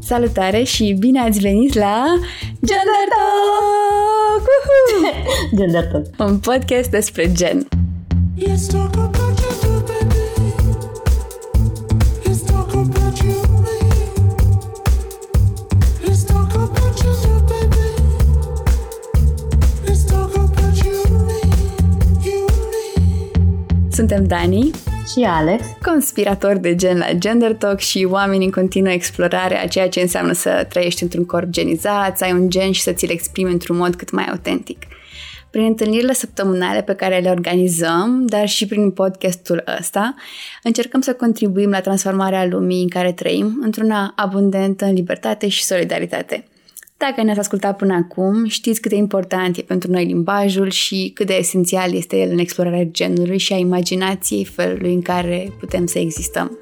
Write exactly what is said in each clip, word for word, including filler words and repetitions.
Salutare și bine ați venit la Gender Talk! Gender Talk, un podcast despre gen. Suntem Dani și Alex, conspiratori de gen la Gender Talk și oameni în continuă explorare a ceea ce înseamnă să trăiești într-un corp genizat, să ai un gen și să ți-l exprimi într-un mod cât mai autentic. Prin întâlnirile săptămânale pe care le organizăm, dar și prin podcastul ăsta, încercăm să contribuim la transformarea lumii în care trăim într-una abundentă în libertate și solidaritate. Dacă ne-ați ascultat până acum, știți cât de important e pentru noi limbajul și cât de esențial este el în explorarea genului și a imaginației felului în care putem să existăm.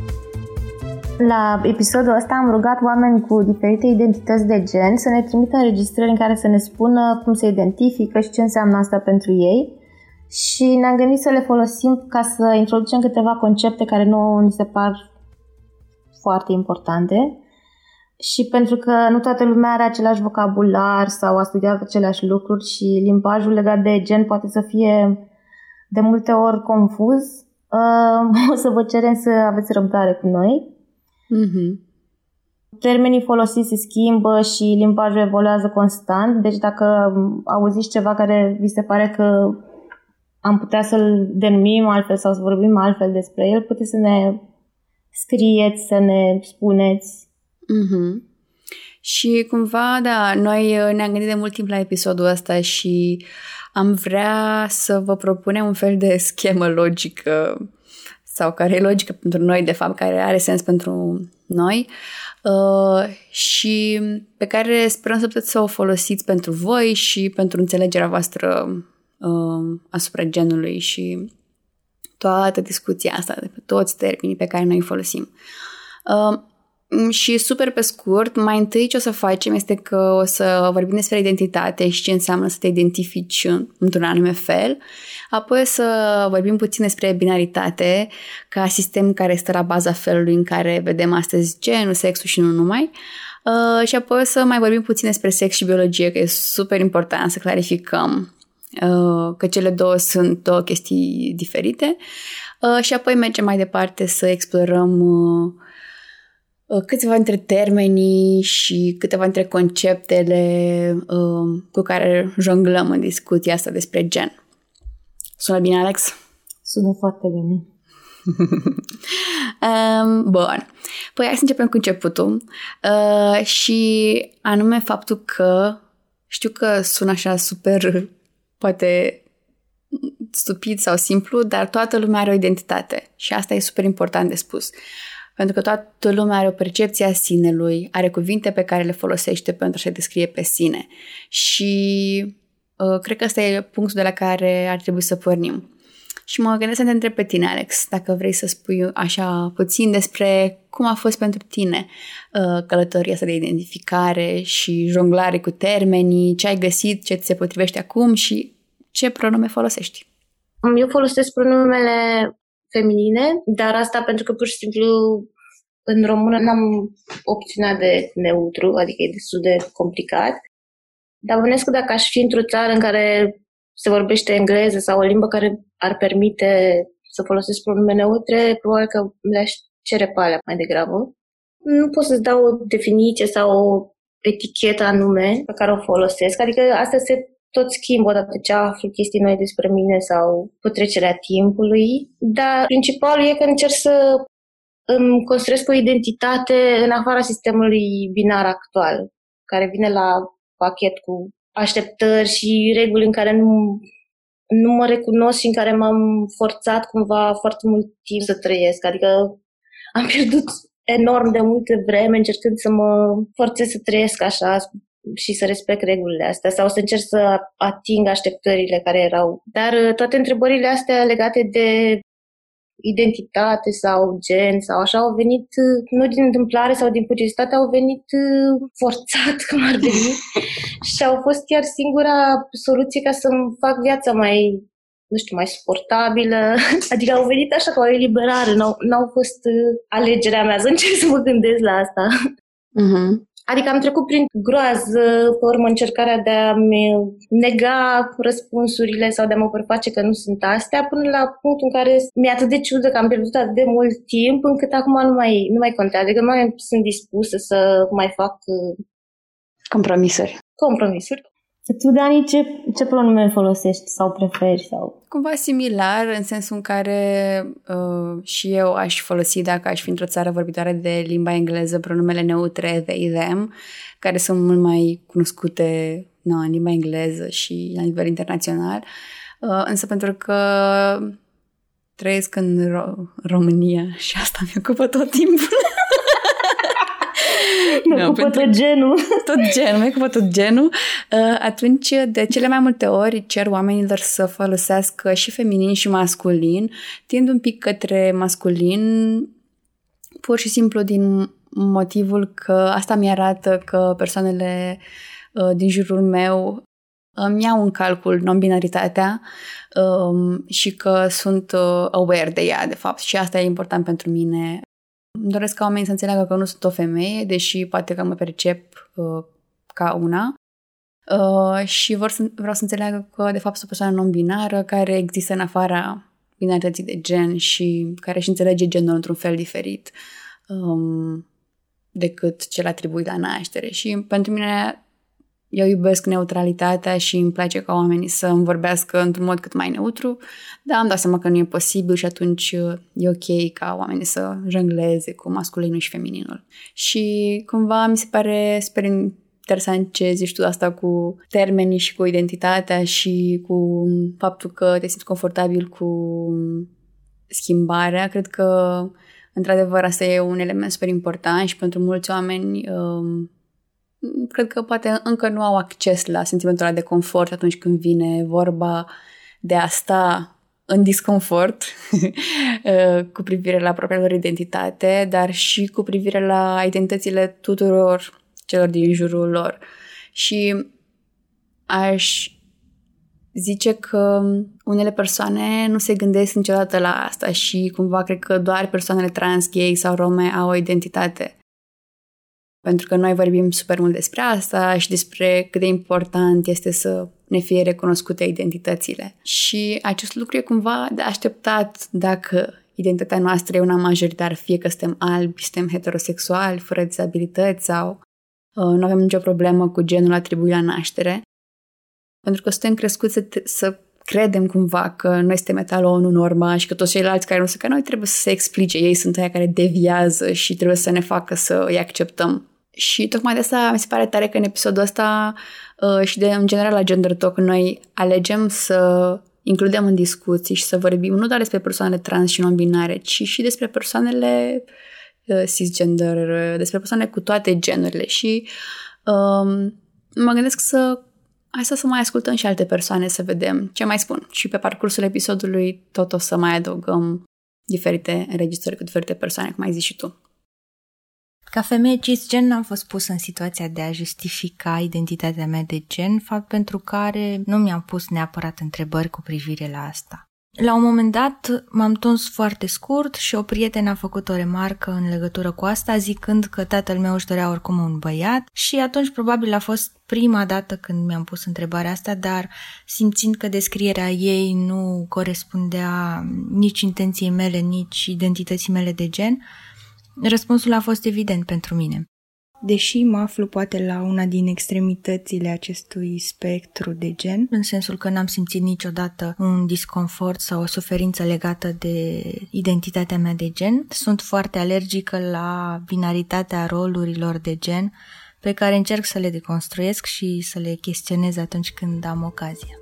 La episodul ăsta am rugat oameni cu diferite identități de gen să ne trimită înregistrări în care să ne spună cum se identifică și ce înseamnă asta pentru ei. Și ne-am gândit să le folosim ca să introducem câteva concepte care nouă ni se par foarte importante. Și pentru că nu toată lumea are același vocabular sau a studiat aceleași lucruri și limbajul legat de gen poate să fie de multe ori confuz, o să vă cerem să aveți răbdare cu noi. Mm-hmm. Termenii folosiți se schimbă și limbajul evoluează constant, deci dacă auziți ceva care vi se pare că am putea să-l denumim altfel sau să vorbim altfel despre el, puteți să ne scrieți, să ne spuneți. Mm-hmm. Și cumva, da, noi ne-am gândit de mult timp la episodul ăsta și am vrea să vă propunem un fel de schemă logică sau care e logică pentru noi, de fapt, care are sens pentru noi uh, și pe care sperăm să puteți să o folosiți pentru voi și pentru înțelegerea voastră uh, asupra genului și toată discuția asta, de pe toți termenii pe care noi îi folosim. Uh, Și super pe scurt, mai întâi ce o să facem este că o să vorbim despre identitate și ce înseamnă să te identifici într-un anume fel. Apoi o să vorbim puțin despre binaritate ca sistem care stă la baza felului în care vedem astăzi genul, sexul și nu numai. Uh, și apoi o să mai vorbim puțin despre sex și biologie, că e super important să clarificăm uh, că cele două sunt două chestii diferite. Uh, și apoi mergem mai departe să explorăm uh, câteva dintre termenii și câteva dintre conceptele uh, cu care jonglăm în discuția asta despre gen. Sună bine, Alex? Sună foarte bine. um, bun. Păi hai să începem cu începutul. Uh, și anume faptul că știu că sună așa super, poate stupid sau simplu, dar toată lumea are o identitate și asta e super important de spus. Pentru că toată lumea are o percepție a sinelui, are cuvinte pe care le folosește pentru a se descrie pe sine. Și uh, cred că ăsta e punctul de la care ar trebui să pornim. Și mă gândesc să te întreb pe tine, Alex, dacă vrei să spui așa puțin despre cum a fost pentru tine uh, călătoria asta de identificare și jonglare cu termenii, ce ai găsit, ce ți se potrivește acum și ce pronume folosești. Eu folosesc pronumele feminine, dar asta pentru că pur și simplu în română n-am opțiunea de neutru, adică e destul de complicat. Dar bănesc că dacă aș fi într-o țară în care se vorbește engleză sau o limbă care ar permite să folosesc pronume neutre, probabil că le-aș cere pe alea mai degrabă. Nu pot să-ți dau o definiție sau o etichetă anume pe care o folosesc, adică asta se tot schimbă odată ce aflu chestii noi despre mine sau petrecerea timpului, dar principalul e că încerc să îmi construiesc o identitate în afara sistemului binar actual, care vine la pachet cu așteptări și reguli în care nu, nu mă recunosc și în care m-am forțat cumva foarte mult timp să trăiesc. Adică am pierdut enorm de multă vreme încercând să mă forțez să trăiesc așa și să respect regulile astea sau să încerc să ating așteptările care erau. Dar toate întrebările astea legate de identitate sau gen sau așa au venit nu din întâmplare sau din curiozitate, au venit forțat, cum ar veni, și au fost chiar singura soluție ca să-mi fac viața mai, nu știu, mai suportabilă. Adică au venit așa ca o eliberare, n-au, n-au fost alegerea mea, să încerc să mă gândesc la asta. Uh-huh. Adică am trecut prin groază, pe urmă încercarea de a-mi nega răspunsurile sau de a mă preface că nu sunt astea, până la punctul în care mi-e atât de ciudă că am pierdut atât de mult timp, încât acum nu mai, nu mai contează. Adică nu mai sunt dispusă să mai fac compromisuri. Compromisuri. Tu, Dani, ce, ce pronume folosești sau preferi? Sau? Cumva similar, în sensul în care uh, și eu aș folosi, dacă aș fi într-o țară vorbitoare de limba engleză, pronumele neutre they, them, care sunt mult mai cunoscute no, în limba engleză și la nivel internațional. Uh, însă pentru că trăiesc în Ro- România și asta mi ocupă tot timpul. Nu, ocupă tot genul. Tot genul, mi ocupă tot genul. Atunci, de cele mai multe ori, cer oamenilor să folosească și feminin și masculin, tind un pic către masculin, pur și simplu din motivul că asta mi arată că persoanele din jurul meu îmi iau în calcul non-binaritatea um, și că sunt aware de ea, de fapt. Și asta e important pentru mine. Îmi doresc ca oamenii să înțeleagă că nu sunt o femeie, deși poate că mă percep uh, ca una. Uh, și vor să, vreau să înțeleagă că, de fapt, sunt o persoană non-binară care există în afara binarității de gen și care își înțelege genul într-un fel diferit um, decât cel atribuit la naștere. Și pentru mine, eu iubesc neutralitatea și îmi place ca oamenii să îmi vorbească într-un mod cât mai neutru, dar îmi dau seama că nu e posibil și atunci e ok ca oamenii să jongleze cu masculinul și femininul. Și cumva mi se pare super interesant ce zici tu asta cu termenii și cu identitatea și cu faptul că te simți confortabil cu schimbarea. Cred că, într-adevăr, asta e un element super important și pentru mulți oameni um, cred că poate încă nu au acces la sentimentul ăla de confort atunci când vine vorba de a sta în disconfort cu privire la propria lor identitate, dar și cu privire la identitățile tuturor celor din jurul lor. Și aș zice că unele persoane nu se gândesc niciodată la asta și cumva cred că doar persoanele trans, gay sau rome au o identitate. Pentru că noi vorbim super mult despre asta și despre cât de important este să ne fie recunoscute identitățile. Și acest lucru e cumva de așteptat dacă identitatea noastră e una majoritară, fie că suntem albi, suntem heterosexuali, fără dizabilități sau uh, nu avem nicio problemă cu genul atribuit la naștere. Pentru că suntem crescuți să, te- să credem cumva că noi suntem etalonul, norma și că toți ceilalți care nu sunt ca noi trebuie să se explice. Ei sunt aia care deviază și trebuie să ne facă să îi acceptăm. Și tocmai de asta mi se pare tare că în episodul ăsta uh, și de în general la Gender Talk noi alegem să includem în discuții și să vorbim nu doar despre persoanele trans și non-binare, ci și despre persoanele uh, cisgender, uh, despre persoane cu toate genurile. Și uh, mă gândesc să hai să, să mai ascultăm și alte persoane să vedem ce mai spun. Și pe parcursul episodului tot o să mai adăugăm diferite înregistrări cu diferite persoane, cum ai zis și tu. Ca femeie cisgen am fost pusă în situația de a justifica identitatea mea de gen, fapt pentru care nu mi-am pus neapărat întrebări cu privire la asta. La un moment dat m-am tuns foarte scurt și o prietenă a făcut o remarcă în legătură cu asta, zicând că tatăl meu își dorea oricum un băiat și atunci probabil a fost prima dată când mi-am pus întrebarea asta, dar simțind că descrierea ei nu corespundea nici intenției mele, nici identității mele de gen, răspunsul a fost evident pentru mine. Deși mă aflu poate la una din extremitățile acestui spectru de gen, în sensul că n-am simțit niciodată un disconfort sau o suferință legată de identitatea mea de gen, sunt foarte alergică la binaritatea rolurilor de gen pe care încerc să le deconstruiesc și să le chestionez atunci când am ocazia.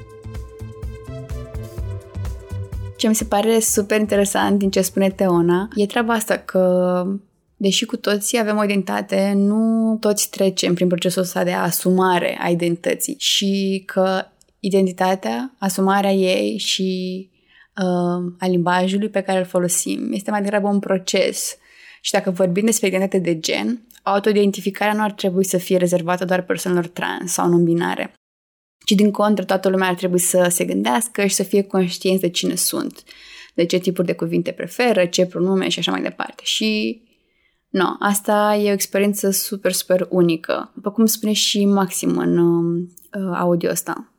Ce mi se pare super interesant din ce spune Teona e treaba asta că, deși cu toții avem o identitate, nu toți trecem prin procesul ăsta de asumare a identității și că identitatea, asumarea ei și uh, a limbajului pe care îl folosim este mai degrabă un proces. Și dacă vorbim despre identitate de gen, autoidentificarea nu ar trebui să fie rezervată doar persoanelor trans sau non-binare, ci din contră toată lumea ar trebui să se gândească și să fie conștienți de cine sunt, de ce tipuri de cuvinte preferă, ce pronume și așa mai departe. Și No, asta e o experiență super, super unică. După cum spune și Maxim în uh, audio ăsta.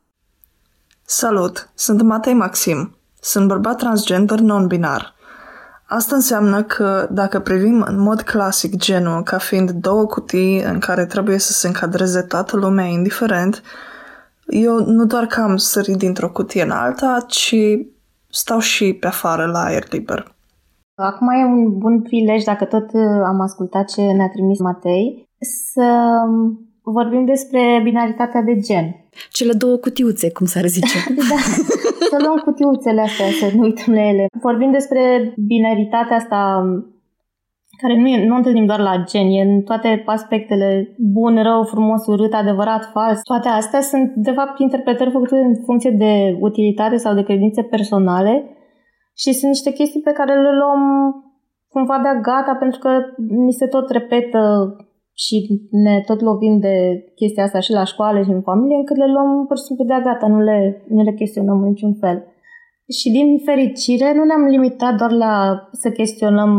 Salut! Sunt Matei Maxim. Sunt bărbat transgender non-binar. Asta înseamnă că dacă privim în mod clasic genul ca fiind două cutii în care trebuie să se încadreze toată lumea indiferent, eu nu doar că am sărit dintr-o cutie în alta, ci stau și pe afară la aer liber. Acum e un bun prilej, dacă tot am ascultat ce ne-a trimis Matei, să vorbim despre binaritatea de gen. Cele două cutiuțe, cum s-ar zice. Da, să luăm cutiuțele astea, să nu uităm la ele. Vorbim despre binaritatea asta, care nu, e, nu întâlnim doar la gen, e în toate aspectele, bun, rău, frumos, urât, adevărat, fals. Toate astea sunt, de fapt, interpretări făcute în funcție de utilitate sau de credințe personale și sunt niște chestii pe care le luăm cumva de-a gata, pentru că ni se tot repetă și ne tot lovim de chestia asta și la școală și în familie, încât le luăm pur și simplu de-a gata, nu le, nu le chestionăm în niciun fel. Și din fericire nu ne-am limitat doar la să chestionăm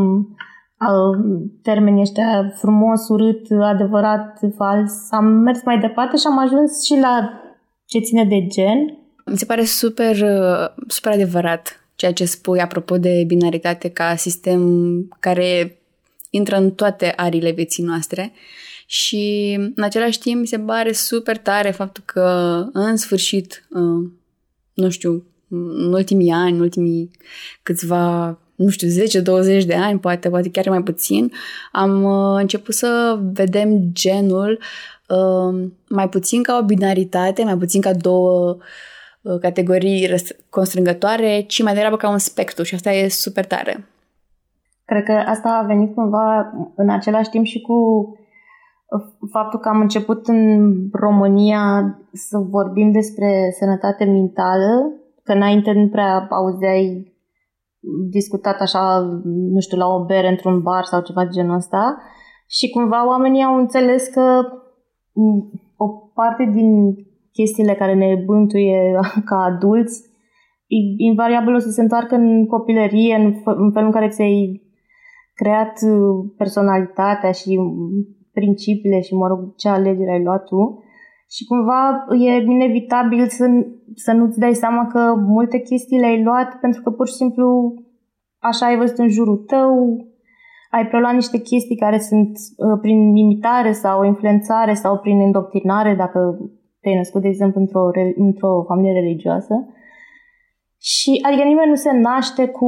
termenii ăștia frumos, urât, adevărat, fals. Am mers mai departe și am ajuns și la ce ține de gen. Mi se pare super, super adevărat ceea ce spui apropo de binaritate ca sistem care intră în toate ariile vieții noastre și în același timp mi se pare super tare faptul că în sfârșit, nu știu, în ultimii ani, în ultimii câțiva, nu știu, zece douăzeci de ani, poate, poate chiar mai puțin, am început să vedem genul mai puțin ca o binaritate, mai puțin ca două categorii constrângătoare, ci mai degrabă ca un spectru și asta e super tare. Cred că asta a venit cumva în același timp și cu faptul că am început în România să vorbim despre sănătate mentală, că înainte nu prea auzeai discutat așa, nu știu, la o bere într-un bar sau ceva de genul ăsta și cumva oamenii au înțeles că o parte din chestiile care ne bântuie ca adulți invariabil o să se întoarcă în copilărie, în, f- în felul în care ți-ai creat personalitatea și principiile și, mă rog, ce alegere ai luat tu. Și cumva e inevitabil să, să nu-ți dai seama că multe chestii le-ai luat pentru că pur și simplu așa ai văzut în jurul tău, ai preluat niște chestii care sunt uh, prin imitare sau influențare sau prin indoctrinare, dacă te-ai născut, de exemplu, într-o, într-o familie religioasă. Și adică nimeni nu se naște cu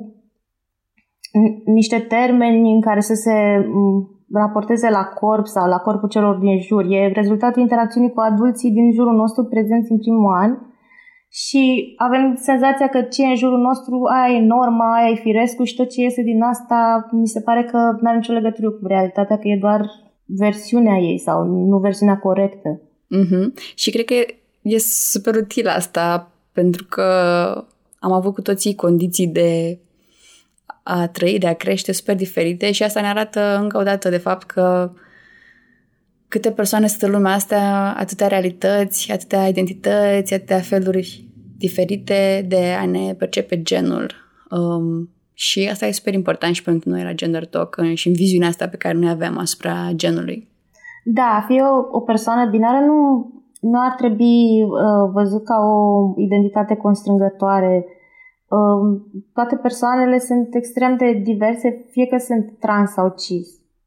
niște termeni în care să se raporteze la corp sau la corpul celor din jur. E rezultatul interacțiunii cu adulții din jurul nostru prezenți în primul an și avem senzația că ce e în jurul nostru, aia e norma, aia e firescul și tot ce iese din asta mi se pare că nu are nicio legătură cu realitatea, că e doar versiunea ei sau nu versiunea corectă. Mm-hmm. Și cred că e super util asta pentru că am avut cu toții condiții de a trăi, de a crește super diferite și asta ne arată încă o dată de fapt că câte persoane sunt în lumea asta, atâtea realități, atâtea identități, atâtea feluri diferite de a ne percepe genul. Um, și asta e super important și pentru noi la Gender Talk și în viziunea asta pe care noi avem asupra genului. Da, a fi o, o persoană binară nu, nu ar trebui uh, văzut ca o identitate constrângătoare. Uh, toate persoanele sunt extrem de diverse, fie că sunt trans sau cis.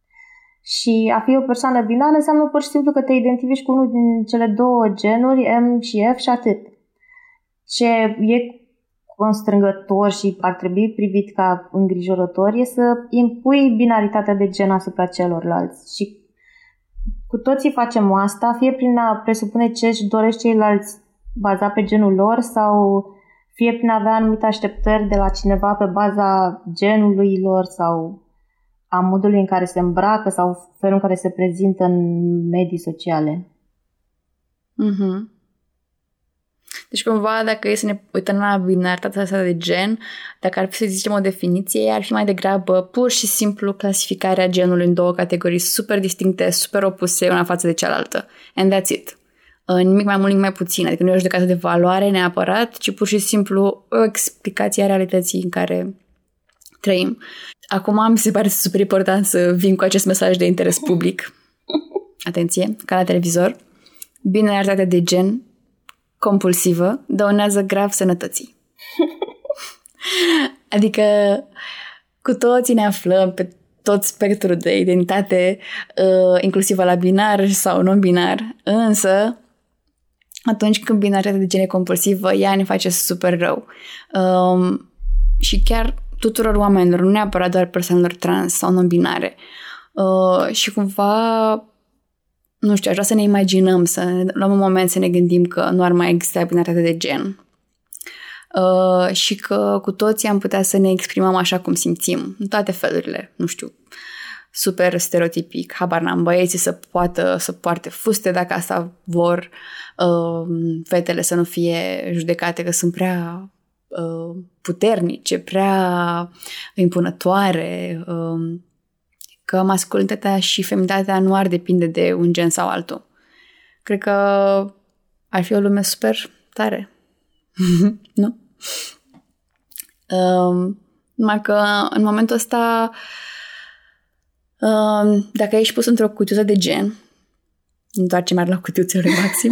Și a fi o persoană binară înseamnă pur și simplu că te identifici cu unul din cele două genuri, M și F, și atât. Ce e constrângător și ar trebui privit ca îngrijorător e să impui binaritatea de gen asupra celorlalți. Și cu toții facem asta, fie prin a presupune ce își doresc ceilalți bazat pe genul lor sau fie prin a avea anumite așteptări de la cineva pe baza genului lor sau a modului în care se îmbracă sau felul în care se prezintă în medii sociale. Mm-hmm. Deci cumva dacă e să ne uităm la binaritatea asta de gen, dacă ar fi să zicem o definiție, ar fi mai degrabă pur și simplu clasificarea genului în două categorii super distincte, super opuse una față de cealaltă. And that's it. Nimic mai mult, nimic mai puțin. Adică nu e o judecată de valoare neapărat, ci pur și simplu o explicație a realității în care trăim. acum mi se pare super important să vin cu acest mesaj de interes public. Atenție, ca la televizor. Binaritatea de gen compulsivă dăunează grav sănătății. Adică cu toții ne aflăm pe tot spectrul de identitate, uh, inclusiv la binar sau non-binar, însă atunci când binaritatea de gen e compulsivă, ea ne face super rău. Um, și chiar tuturor oamenilor, nu neapărat doar persoanelor trans sau non-binare. Uh, și cumva, nu știu, aș vrea să ne imaginăm, să luăm un moment să ne gândim că nu ar mai exista binaritatea de gen. Uh, și că cu toții am putea să ne exprimăm așa cum simțim, în toate felurile, nu știu, super stereotipic, habar n-am, băieții să poată să poarte fuste dacă asta vor, uh, fetele să nu fie judecate că sunt prea uh, puternice, prea impunătoare, uh, că masculinitatea și feminitatea nu ar depinde de un gen sau altul. Cred că ar fi o lume super tare. Nu? Um, numai că în momentul ăsta um, dacă ești pus într-o cutiuță de gen, întoarcem la cutiuțele maxim,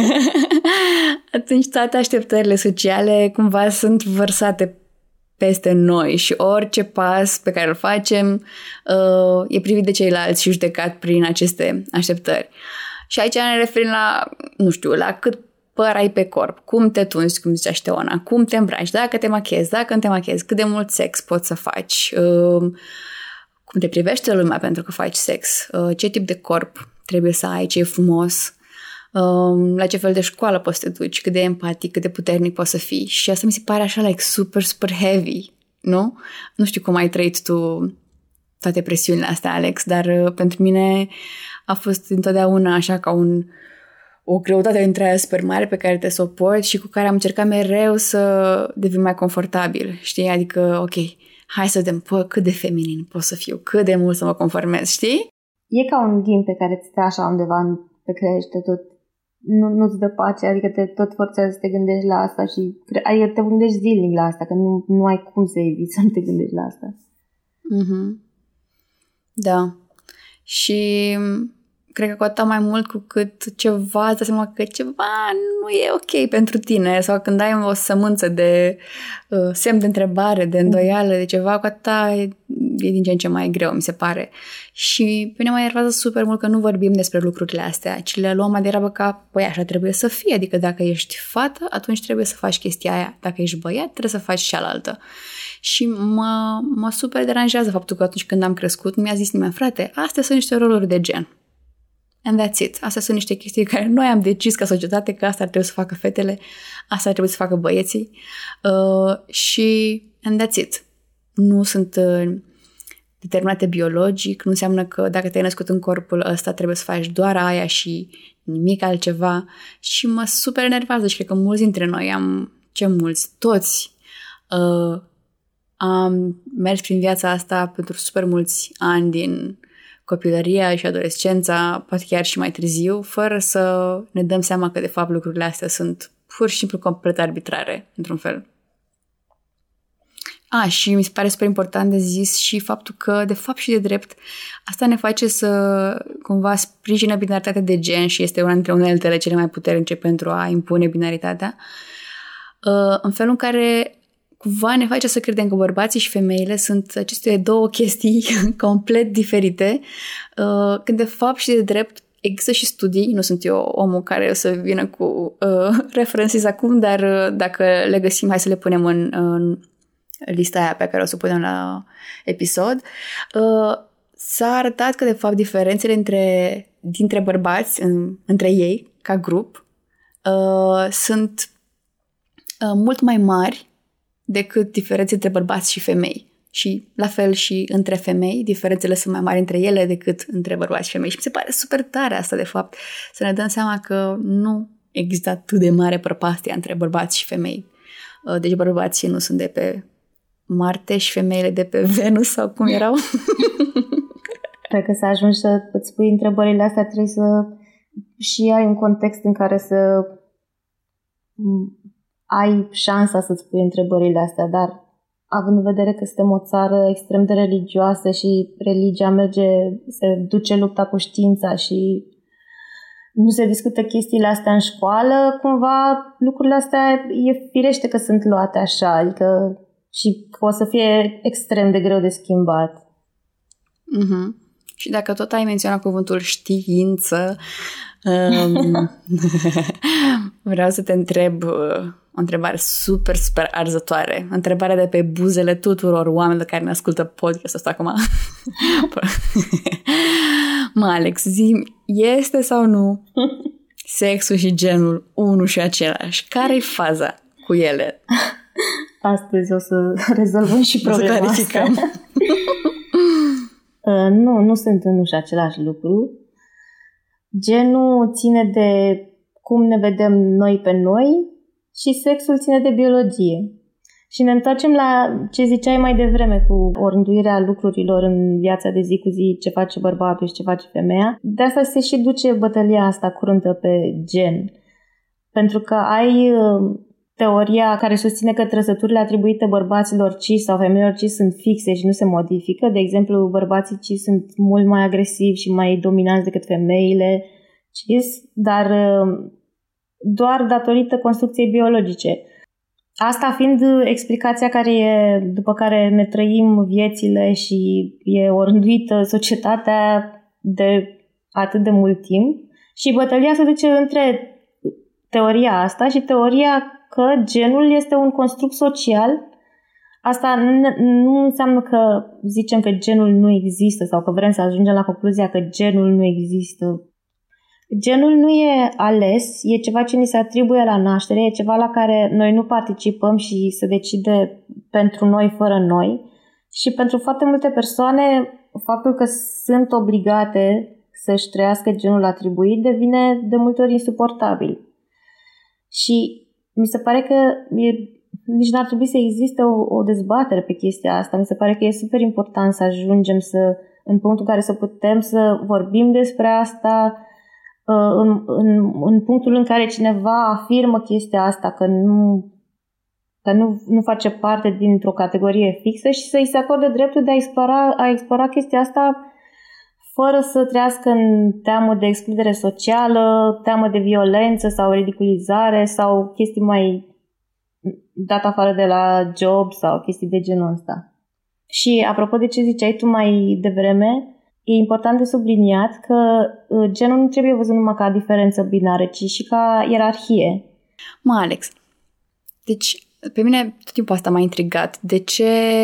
atunci toate așteptările sociale cumva sunt vărsate peste noi și orice pas pe care îl facem uh, e privit de ceilalți și judecat prin aceste așteptări. Și aici ne referim la, nu știu, la cât păr ai pe corp, cum te tunzi, cum zicea Șteona, cum te îmbraci, dacă te machiezi, dacă nu te machiezi, cât de mult sex poți să faci, uh, cum te privește lumea pentru că faci sex, uh, ce tip de corp trebuie să ai, ce e frumos, uh, la ce fel de școală poți să te duci, cât de empatic, cât de puternic poți să fii. Și asta mi se pare așa, like, super, super heavy, nu? Nu știu cum ai trăit tu toate presiunile astea, Alex, dar uh, pentru mine a fost întotdeauna așa ca un o greutate dintre aia super mare pe care te suport și cu care am încercat mereu să devin mai confortabil, știi? Adică, ok, hai să vedem, pă, cât de feminin pot să fiu, cât de mult să mă conformez, știi? E ca un ghim pe care îți stă așa undeva pe creier și te tot, nu, nu-ți dă pace, adică te tot forțează să te gândești la asta și adică te gândești zilnic la asta, că nu, nu ai cum să eviți să nu te gândești la asta. Mm-hmm. Da. Și cred că cu atât mai mult cu cât ceva, îți dai seama că ceva nu e ok pentru tine sau când ai o sămânță de uh, semn de întrebare, de îndoială, de ceva, cu atât e, e din ce în ce mai greu, mi se pare. Și pe mine mă enervează super mult că nu vorbim despre lucrurile astea, ci le luăm mai degrabă ca, păi așa trebuie să fie, adică dacă ești fată, atunci trebuie să faci chestia aia, dacă ești băiat, trebuie să faci cealaltă. Și mă, mă super deranjează faptul că atunci când am crescut, mi-a zis nimeni, frate, astea sunt niște roluri de gen. And that's it. Astea sunt niște chestii care noi am decis ca societate că asta ar trebui să facă fetele, asta ar trebui să facă băieții uh, și and that's it. Nu sunt uh, determinate biologic, nu înseamnă că dacă te-ai născut în corpul ăsta trebuie să faci doar aia și nimic altceva și mă super enervează și cred că mulți dintre noi am, ce mulți, toți uh, am mers prin viața asta pentru super mulți ani din copilăria și adolescența, poate chiar și mai târziu, fără să ne dăm seama că de fapt lucrurile astea sunt pur și simplu complet arbitrare, într-un fel. A, și mi se pare super important de zis și faptul că, de fapt și de drept, asta ne face să cumva sprijină binaritatea de gen și este una dintre uneltele cele mai puternice pentru a impune binaritatea, în felul în care cumva ne face să credem că bărbații și femeile sunt aceste două chestii complet diferite, când de fapt și de drept există și studii, nu sunt eu omul care o să vină cu uh, referențe acum, dar uh, dacă le găsim, hai să le punem în, în lista aia pe care o să o punem la episod. Uh, s-a arătat că de fapt diferențele între, dintre bărbați, în, între ei, ca grup, uh, sunt uh, mult mai mari decât diferențe între bărbați și femei. Și la fel și între femei, diferențele sunt mai mari între ele decât între bărbați și femei. Și mi se pare super tare asta, de fapt, să ne dăm seama că nu există atât de mare prăpastia între bărbați și femei. Deci bărbații nu sunt de pe Marte și femeile de pe Venus sau cum erau. Dacă să ajungi să îți pui întrebările astea, trebuie să și ai un context în care să ai șansa să-ți pui întrebările astea, dar având în vedere că suntem o țară extrem de religioasă și religia merge, se duce lupta cu știința și nu se discută chestiile astea în școală, cumva lucrurile astea e firește că sunt luate așa, adică și că o să fie extrem de greu de schimbat. Mm-hmm. Și dacă tot ai menționat cuvântul știință, um, vreau să te întreb uh, o întrebare super, super arzătoare. Întrebarea de pe buzele tuturor oamenilor care ne ascultă podcastul ăsta acum. Mă, Alex, zi-mi, este sau nu sexul și genul unul și același? Care-i faza cu ele? Astăzi o să rezolvăm și problema o să asta. uh, nu, nu sunt unul și același lucru. Genul ține de cum ne vedem noi pe noi și sexul ține de biologie. Și ne întoarcem la ce ziceai mai devreme cu orânduirea lucrurilor în viața de zi cu zi, ce face bărbatul și ce face femeia. De asta se și duce bătălia asta curântă pe gen. Pentru că ai teoria care susține că trăsăturile atribuite bărbaților cis sau femeilor cis sunt fixe și nu se modifică. De exemplu, bărbații cis sunt mult mai agresivi și mai dominanți decât femeile cis, dar doar datorită construcției biologice. Asta fiind explicația care e, după care ne trăim viețile și e orânduită societatea de atât de mult timp. Și bătălia se duce între teoria asta și teoria că genul este un construct social. Asta nu înseamnă că zicem că genul nu există sau că vrem să ajungem la concluzia că genul nu există. Genul nu e ales, e ceva ce ni se atribuie la naștere, e ceva la care noi nu participăm și se decide pentru noi, fără noi. Și pentru foarte multe persoane, faptul că sunt obligate să-și trăiască genul atribuit devine de multe ori insuportabil. Și mi se pare că e, nici n-ar trebui să existe o, o dezbatere pe chestia asta. Mi se pare că e super important să ajungem să, în punctul în care să putem să vorbim despre asta, În, în, în punctul în care cineva afirmă chestia asta, că nu, că nu, nu face parte dintr-o categorie fixă și să-i se acorde dreptul de a explora, a explora chestia asta fără să trăiască în teamă de excludere socială, teamă de violență sau ridiculizare sau chestii mai dat afară de la job sau chestii de genul ăsta. Și apropo de ce ziceai tu mai devreme, e important de subliniat că genul nu trebuie văzut numai ca diferență binară, ci și ca ierarhie. Mă, Alex, deci pe mine tot timpul asta m-a intrigat. De ce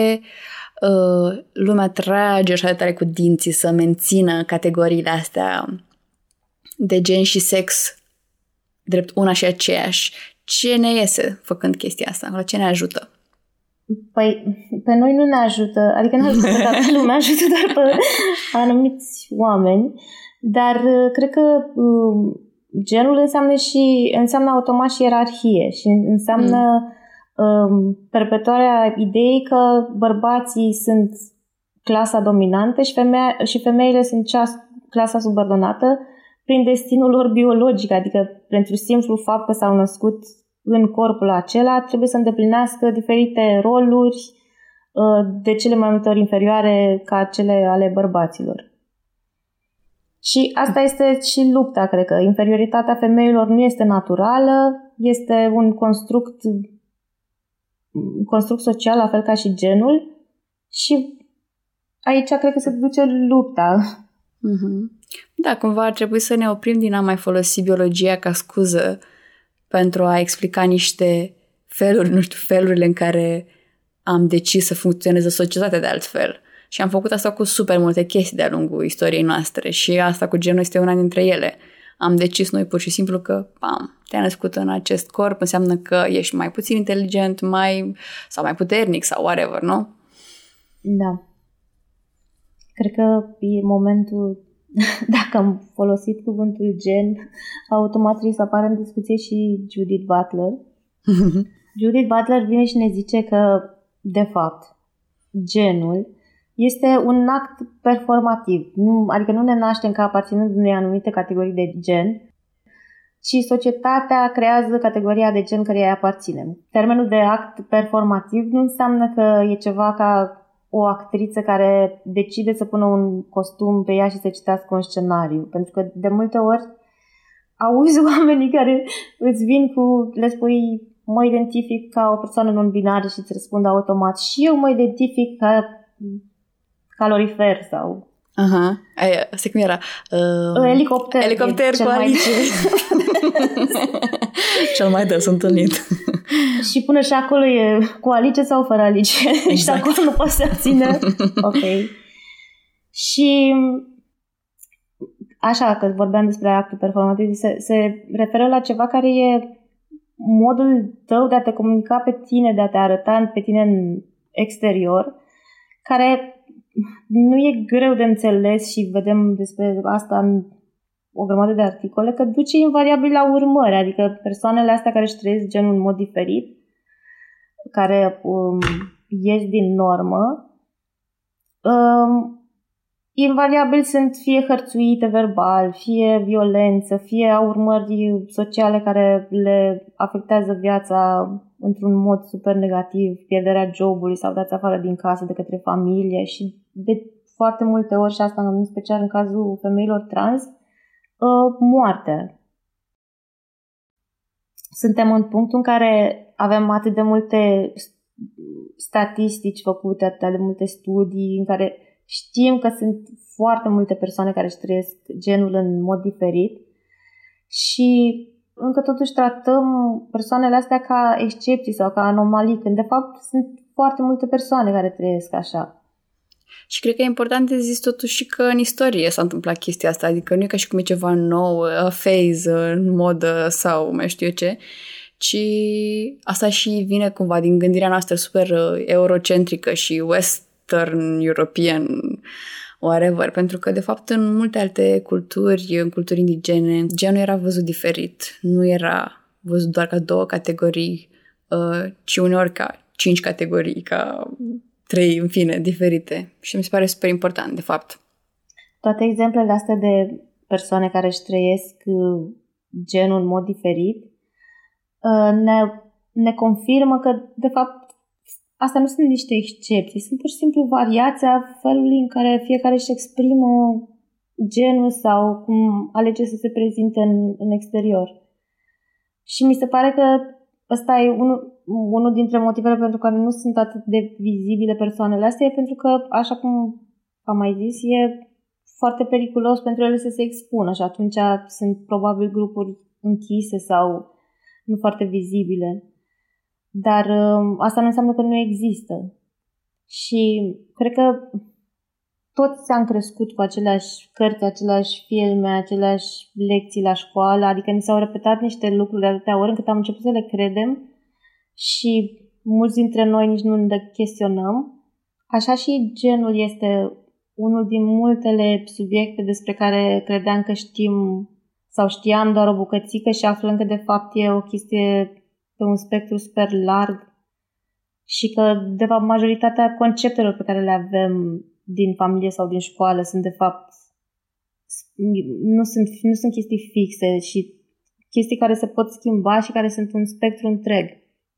uh, lumea trage așa de tare cu dinții să mențină categoriile astea de gen și sex drept una și aceeași? Ce ne iese făcând chestia asta? La ce ne ajută? Păi, pe noi nu ne ajută, adică nu ajută toată lumea, ajută doar pe anumiți oameni, dar cred că um, genul înseamnă și înseamnă automat și ierarhie și înseamnă mm. um, perpetuarea ideii că bărbații sunt clasa dominantă și, femeia, și femeile sunt cea, clasa subordonată prin destinul lor biologic, adică pentru simplu fapt că s-au născut în corpul acela, trebuie să îndeplinească diferite roluri de cele mai multe ori inferioare ca cele ale bărbaților. Și asta este și lupta, cred că. Inferioritatea femeilor nu este naturală, este un construct, un construct social, la fel ca și genul. Și aici cred că se duce lupta. Mm-hmm. Da, cumva ar trebui să ne oprim din a mai folosi biologia ca scuză pentru a explica niște feluri, nu știu, felurile în care am decis să funcționeze societatea de altfel. Și am făcut asta cu super multe chestii de-a lungul istoriei noastre și asta cu genul este una dintre ele. Am decis noi pur și simplu că, bam, te-ai născut în acest corp, înseamnă că ești mai puțin inteligent, mai sau mai puternic sau whatever, nu? Da. Cred că e momentul, dacă am folosit cuvântul gen, automat trebuie să apară în discuție și Judith Butler. Judith Butler vine și ne zice că, de fapt, genul este un act performativ. Nu, adică nu ne naștem ca aparținând unei anumite categorii de gen, și societatea creează categoria de gen care îi aparținem. Termenul de act performativ nu înseamnă că e ceva ca o actriță care decide să pună un costum pe ea și să citească un scenariu. Pentru că de multe ori auzi oamenii care îți vin cu, le spui, mă identific ca o persoană non-binară și îți răspund automat și eu mă identific ca calorifer sau... Aha, aia, asta cum era? Uh, elicopter. Elicopter cu Alice. Cel mai des întâlnit. Și până și acolo e cu Alice sau fără Alice. Exact. Și acolo nu poți să ține. Ok. Și așa, că vorbeam despre actul performativ, se, se referă la ceva care e modul tău de a te comunica pe tine, de a te arăta pe tine în exterior, care nu e greu de înțeles și vedem despre asta în o grămadă de articole, că duce invariabil la urmări, adică persoanele astea care își trăiesc genul în mod diferit, care um, ies din normă, um, invariabil sunt fie hărțuite verbal, fie violență, fie au urmări sociale care le afectează viața într-un mod super negativ, pierderea jobului sau dați afară din casă de către familie și de foarte multe ori, și asta în special în cazul femeilor trans, moartea. Suntem în punctul în care avem atât de multe statistici făcute, atât de multe studii în care știm că sunt foarte multe persoane care își trăiesc genul în mod diferit și încă totuși tratăm persoanele astea ca excepții sau ca anomalii, când de fapt sunt foarte multe persoane care trăiesc așa. Și cred că e important de zis totuși că în istorie s-a întâmplat chestia asta, adică nu e ca și cum e ceva nou, a phase în modă sau mai știu eu ce, ci asta și vine cumva din gândirea noastră super eurocentrică și western european, whatever, pentru că de fapt în multe alte culturi, în culturi indigene, genul era văzut diferit, nu era văzut doar ca două categorii, ci uneori ca cinci categorii, ca trei, în fine, diferite. Și mi se pare super important, de fapt. Toate exemplele astea de persoane care își trăiesc genul în mod diferit ne, ne confirmă că, de fapt, astea nu sunt niște excepții, sunt pur și simplu variația felului în care fiecare își exprimă genul sau cum alege să se prezinte în, în exterior. Și mi se pare că ăsta e unul, unul dintre motivele pentru care nu sunt atât de vizibile persoanele astea, e pentru că, așa cum am mai zis, e foarte periculos pentru ele să se expună și atunci sunt probabil grupuri închise sau nu foarte vizibile. Dar asta nu înseamnă că nu există. Și cred că toți am crescut cu aceleași cărți, aceleași filme, aceleași lecții la școală, adică ni s-au repetat niște lucruri de atâtea ori încât am început să le credem și mulți dintre noi nici nu ne chestionăm. Așa și genul este unul din multele subiecte despre care credeam că știm sau știam doar o bucățică și aflăm că de fapt e o chestie pe un spectru super larg și că de fapt majoritatea conceptelor pe care le avem din familie sau din școală sunt de fapt nu sunt, nu sunt chestii fixe și chestii care se pot schimba și care sunt un spectru întreg.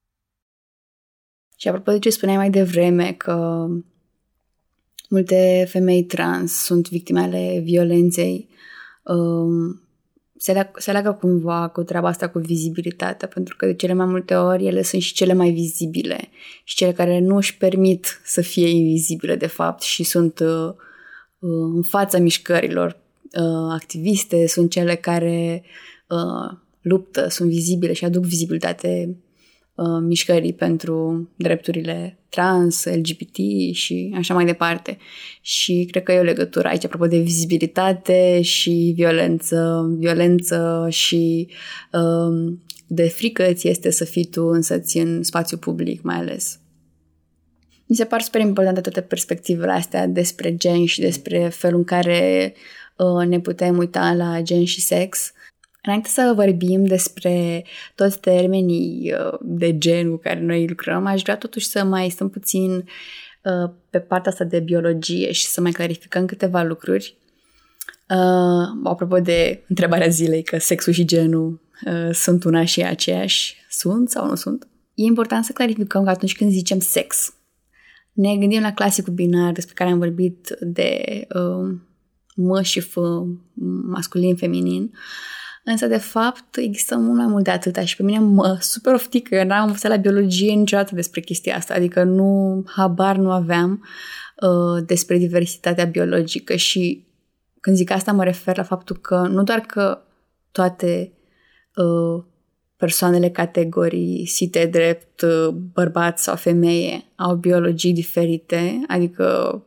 Și apropo de ce spuneai mai devreme că multe femei trans sunt victime ale violenței, um, se, leagă, se leagă cumva cu treaba asta cu vizibilitatea, pentru că de cele mai multe ori ele sunt și cele mai vizibile și cele care nu își permit să fie invizibile de fapt și sunt uh, uh, în fața mișcărilor uh, activiste, sunt cele care uh, luptă, sunt vizibile și aduc vizibilitate uh, mișcării pentru drepturile trans, L G B T și așa mai departe. Și cred că e o legătură aici, apropo de vizibilitate și violență, violență și um, de frică ți este să fii tu însăți în spațiu public mai ales. Mi se par super importante toate perspectivele astea despre gen și despre felul în care uh, ne putem uita la gen și sex. Înainte să vorbim despre toți termenii de gen cu care noi lucrăm, aș vrea totuși să mai stăm puțin uh, pe partea asta de biologie și să mai clarificăm câteva lucruri. Uh, apropo de întrebarea zilei, că sexul și genul uh, sunt una și aceeași. Sunt sau nu sunt? E important să clarificăm că atunci când zicem sex, ne gândim la clasicul binar despre care am vorbit de uh, mă și f, masculin, feminin, însă de fapt există mult mai mult de atâta și pe mine mă super oftică. Eu n-am învățat la biologie niciodată despre chestia asta, adică nu, habar nu aveam uh, despre diversitatea biologică și când zic asta mă refer la faptul că nu doar că toate uh, persoanele categorisite drept uh, bărbat sau femeie au biologii diferite, adică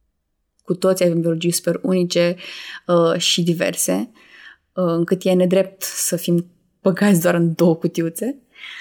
cu toți avem biologii super unice uh, și diverse, uh, încât e nedrept să fim băgați doar în două cutiuțe.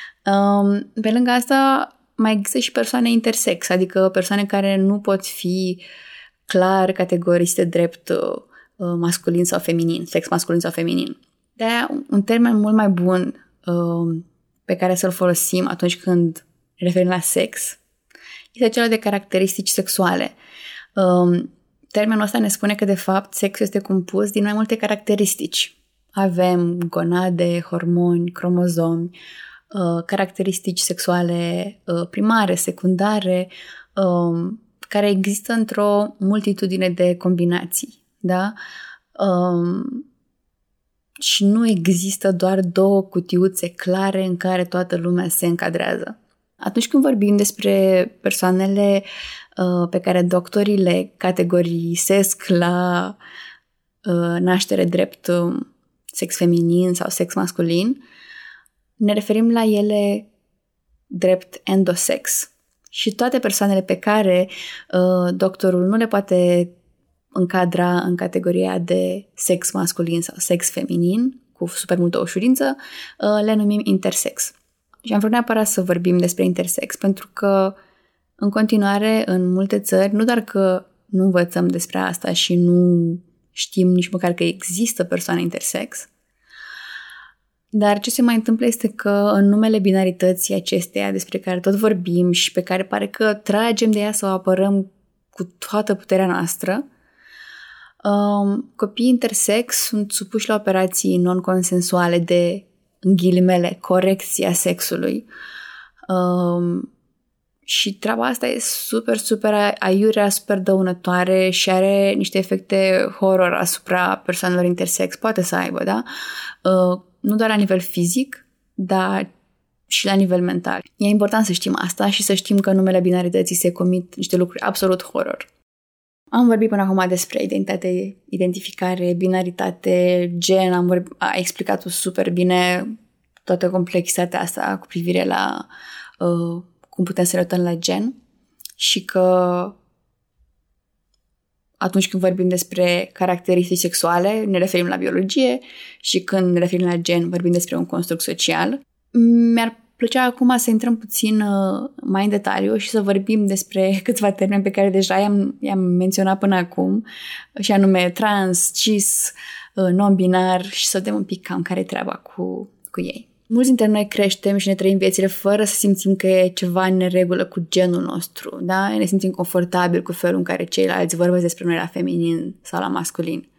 Uh, pe lângă asta mai există și persoane intersex, adică persoane care nu pot fi clar categorisite drept uh, masculin sau feminin, sex masculin sau feminin. De-aia un termen mult mai bun uh, pe care să-l folosim atunci când ne referim la sex este acela de caracteristici sexuale. Uh, termenul ăsta ne spune că de fapt sexul este compus din mai multe caracteristici. Avem gonade, hormoni, cromozomi, uh, caracteristici sexuale uh, primare, secundare, uh, care există într-o multitudine de combinații. Da? Um, și nu există doar două cutiuțe clare în care toată lumea se încadrează. Atunci când vorbim despre persoanele uh, pe care doctorii le categorisesc la uh, naștere drept uh, sex feminin sau sex masculin, ne referim la ele drept endosex. Și toate persoanele pe care uh, doctorul nu le poate încadra în categoria de sex masculin sau sex feminin, cu super multă ușurință, le numim intersex. Și am vrut neapărat să vorbim despre intersex, pentru că în continuare, în multe țări, nu doar că nu învățăm despre asta și nu știm nici măcar că există persoane intersex, dar ce se mai întâmplă este că în numele binarității acesteia despre care tot vorbim și pe care pare că tragem de ea să o apărăm cu toată puterea noastră, Um, copiii intersex sunt supuși la operații non-consensuale de, în ghilimele, corecția sexului. Um, și treaba asta e super, super aiurea, super dăunătoare și are niște efecte horror asupra persoanelor intersex. Poate să aibă, da? Uh, nu doar la nivel fizic, dar și la nivel mental. E important să știm asta și să știm că în numele binarității se comit niște lucruri absolut horror. Am vorbit până acum despre identitate, identificare, binaritate, gen, am vorbit, a explicat super bine toată complexitatea asta cu privire la uh, cum putem să ne uităm la gen și că atunci când vorbim despre caracteristici sexuale ne referim la biologie și când ne referim la gen vorbim despre un construct social. Mi-ar plăcea acum să intrăm puțin uh, mai în detaliu și să vorbim despre câțiva termeni pe care deja i-am, i-am menționat până acum, și anume trans, cis, uh, non-binar, și să vedem un pic cam care e treaba cu, cu ei. Mulți dintre noi creștem și ne trăim viețile fără să simțim că e ceva în neregulă cu genul nostru, da? Ne simțim confortabil cu felul în care ceilalți vorbesc despre noi la feminin sau la masculin.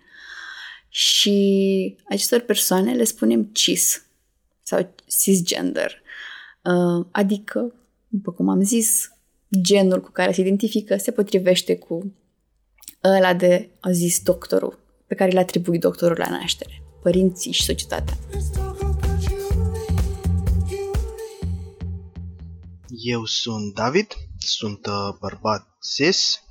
Și acestor persoane le spunem cis sau cisgender. Uh, adică, după cum am zis, genul cu care se identifică se potrivește cu ăla de, a zis, doctorul, pe care îl atribui doctorul la naștere, părinții și societatea. Eu sunt David, sunt uh, bărbat cis.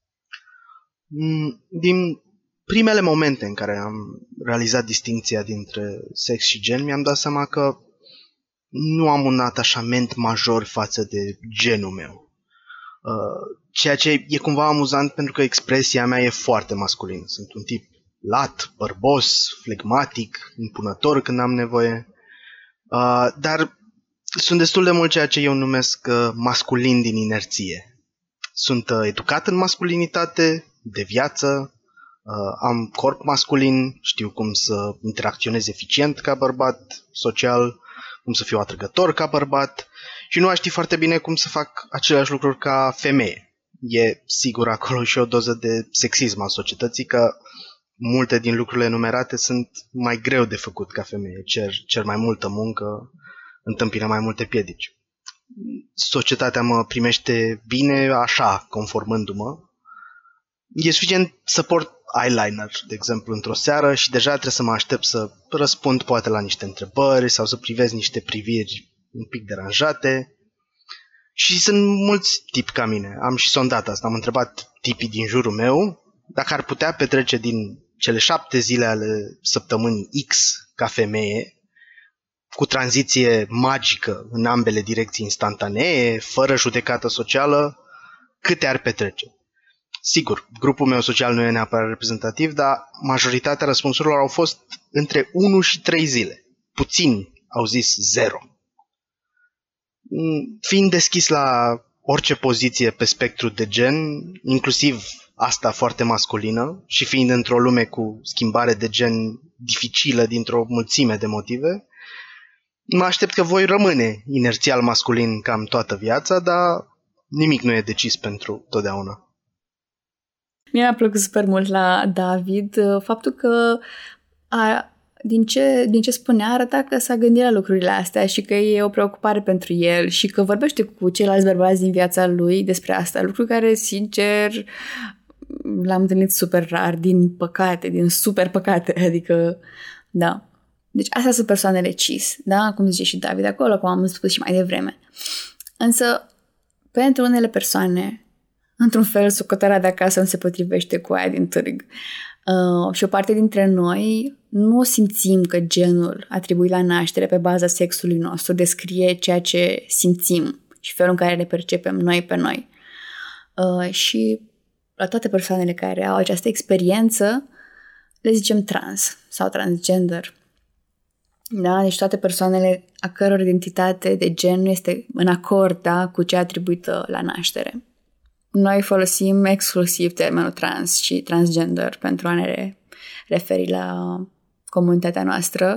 Din primele momente în care am realizat distincția dintre sex și gen, mi-am dat seama că nu am un atașament major față de genul meu. Uh, ceea ce e cumva amuzant pentru că expresia mea e foarte masculină. Sunt un tip lat, bărbos, flegmatic, impunător când am nevoie. Uh, dar sunt destul de mult ceea ce eu numesc uh, masculin din inerție. Sunt uh, educat în masculinitate, de viață, uh, am corp masculin, știu cum să interacționez eficient ca bărbat social, cum să fiu atrăgător ca bărbat și nu aș ști foarte bine cum să fac aceleași lucruri ca femeie. E sigur acolo și o doză de sexism al societății că multe din lucrurile enumerate sunt mai greu de făcut ca femeie, cer, cer mai multă muncă, întâmpină mai multe piedici. Societatea mă primește bine așa, conformându-mă. E suficient să port eyeliner, de exemplu, într-o seară și deja trebuie să mă aștept să răspund poate la niște întrebări sau să privesc niște priviri un pic deranjate. Și sunt mulți tipi ca mine. Am și sondat asta. Am întrebat tipii din jurul meu dacă ar putea petrece din cele șapte zile ale săptămânii X ca femeie, cu tranziție magică în ambele direcții instantanee, fără judecată socială, câte ar petrece. Sigur, grupul meu social nu e neapărat reprezentativ, dar majoritatea răspunsurilor au fost între unu și trei zile. Puțini au zis zero. Fiind deschis la orice poziție pe spectru de gen, inclusiv asta foarte masculină, și fiind într-o lume cu schimbare de gen dificilă dintr-o mulțime de motive, mă aștept că voi rămâne inerțial masculin cam toată viața, dar nimic nu e decis pentru totdeauna. Mie mi-a plăcut super mult la David faptul că a, din, ce, din ce spunea arăta că s-a gândit la lucrurile astea și că e o preocupare pentru el și că vorbește cu ceilalți bărbați din viața lui despre asta, lucru care, sincer, l-am întâlnit super rar, din păcate, din super păcate, adică, da. Deci astea sunt persoanele cis, da? Cum zice și David acolo, cum am spus și mai devreme. Însă, pentru unele persoane, într-un fel, socotarea de acasă nu se potrivește cu aia din târg. Uh, și o parte dintre noi nu simțim că genul atribuit la naștere pe baza sexului nostru descrie ceea ce simțim și felul în care le percepem noi pe noi. Uh, și la toate persoanele care au această experiență, le zicem trans sau transgender. Da? Deci toate persoanele a căror identitate de gen nu este în acord, da, cu cea atribuită la naștere. Noi folosim exclusiv termenul trans și transgender pentru a ne referi la comunitatea noastră,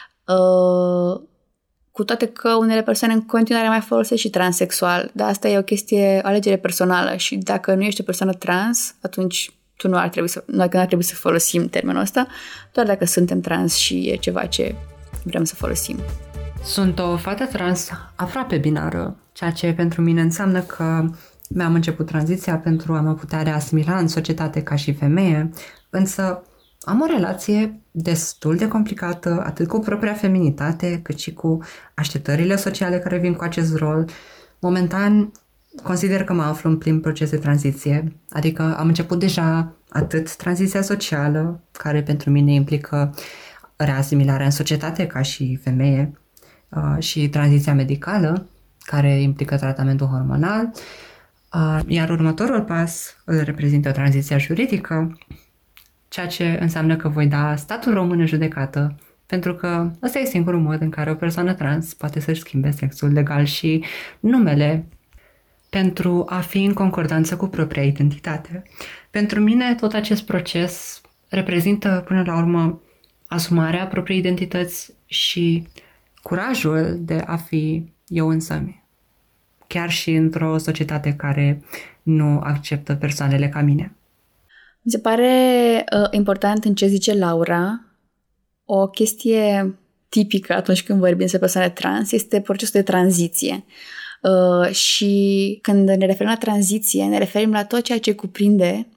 uh, cu toate că unele persoane în continuare mai folosesc și transexual, dar asta e o chestie, o alegere personală și dacă nu ești o persoană trans, atunci tu nu ar trebui să, noi nu ar trebui să folosim termenul ăsta, doar dacă suntem trans și e ceva ce vrem să folosim. Sunt o fată trans aproape binară, ceea ce pentru mine înseamnă că mi-am început tranziția pentru a mă putea reasimila în societate ca și femeie, însă am o relație destul de complicată, atât cu propria feminitate, cât și cu așteptările sociale care vin cu acest rol. Momentan, consider că mă aflu în plin proces de tranziție, adică am început deja atât tranziția socială, care pentru mine implică reasimilarea în societate ca și femeie, și tranziția medicală, care implică tratamentul hormonal, iar următorul pas îl reprezintă tranziția juridică, ceea ce înseamnă că voi da statul român în judecată, pentru că ăsta e singurul mod în care o persoană trans poate să-și schimbe sexul legal și numele pentru a fi în concordanță cu propria identitate. Pentru mine, tot acest proces reprezintă, până la urmă, asumarea propriei identități și curajul de a fi eu însămi, chiar și într-o societate care nu acceptă persoanele ca mine. Mi se pare uh, important în ce zice Laura. O chestie tipică atunci când vorbim despre persoane trans este procesul de tranziție. Uh, și când ne referim la tranziție, ne referim la tot ceea ce cuprinde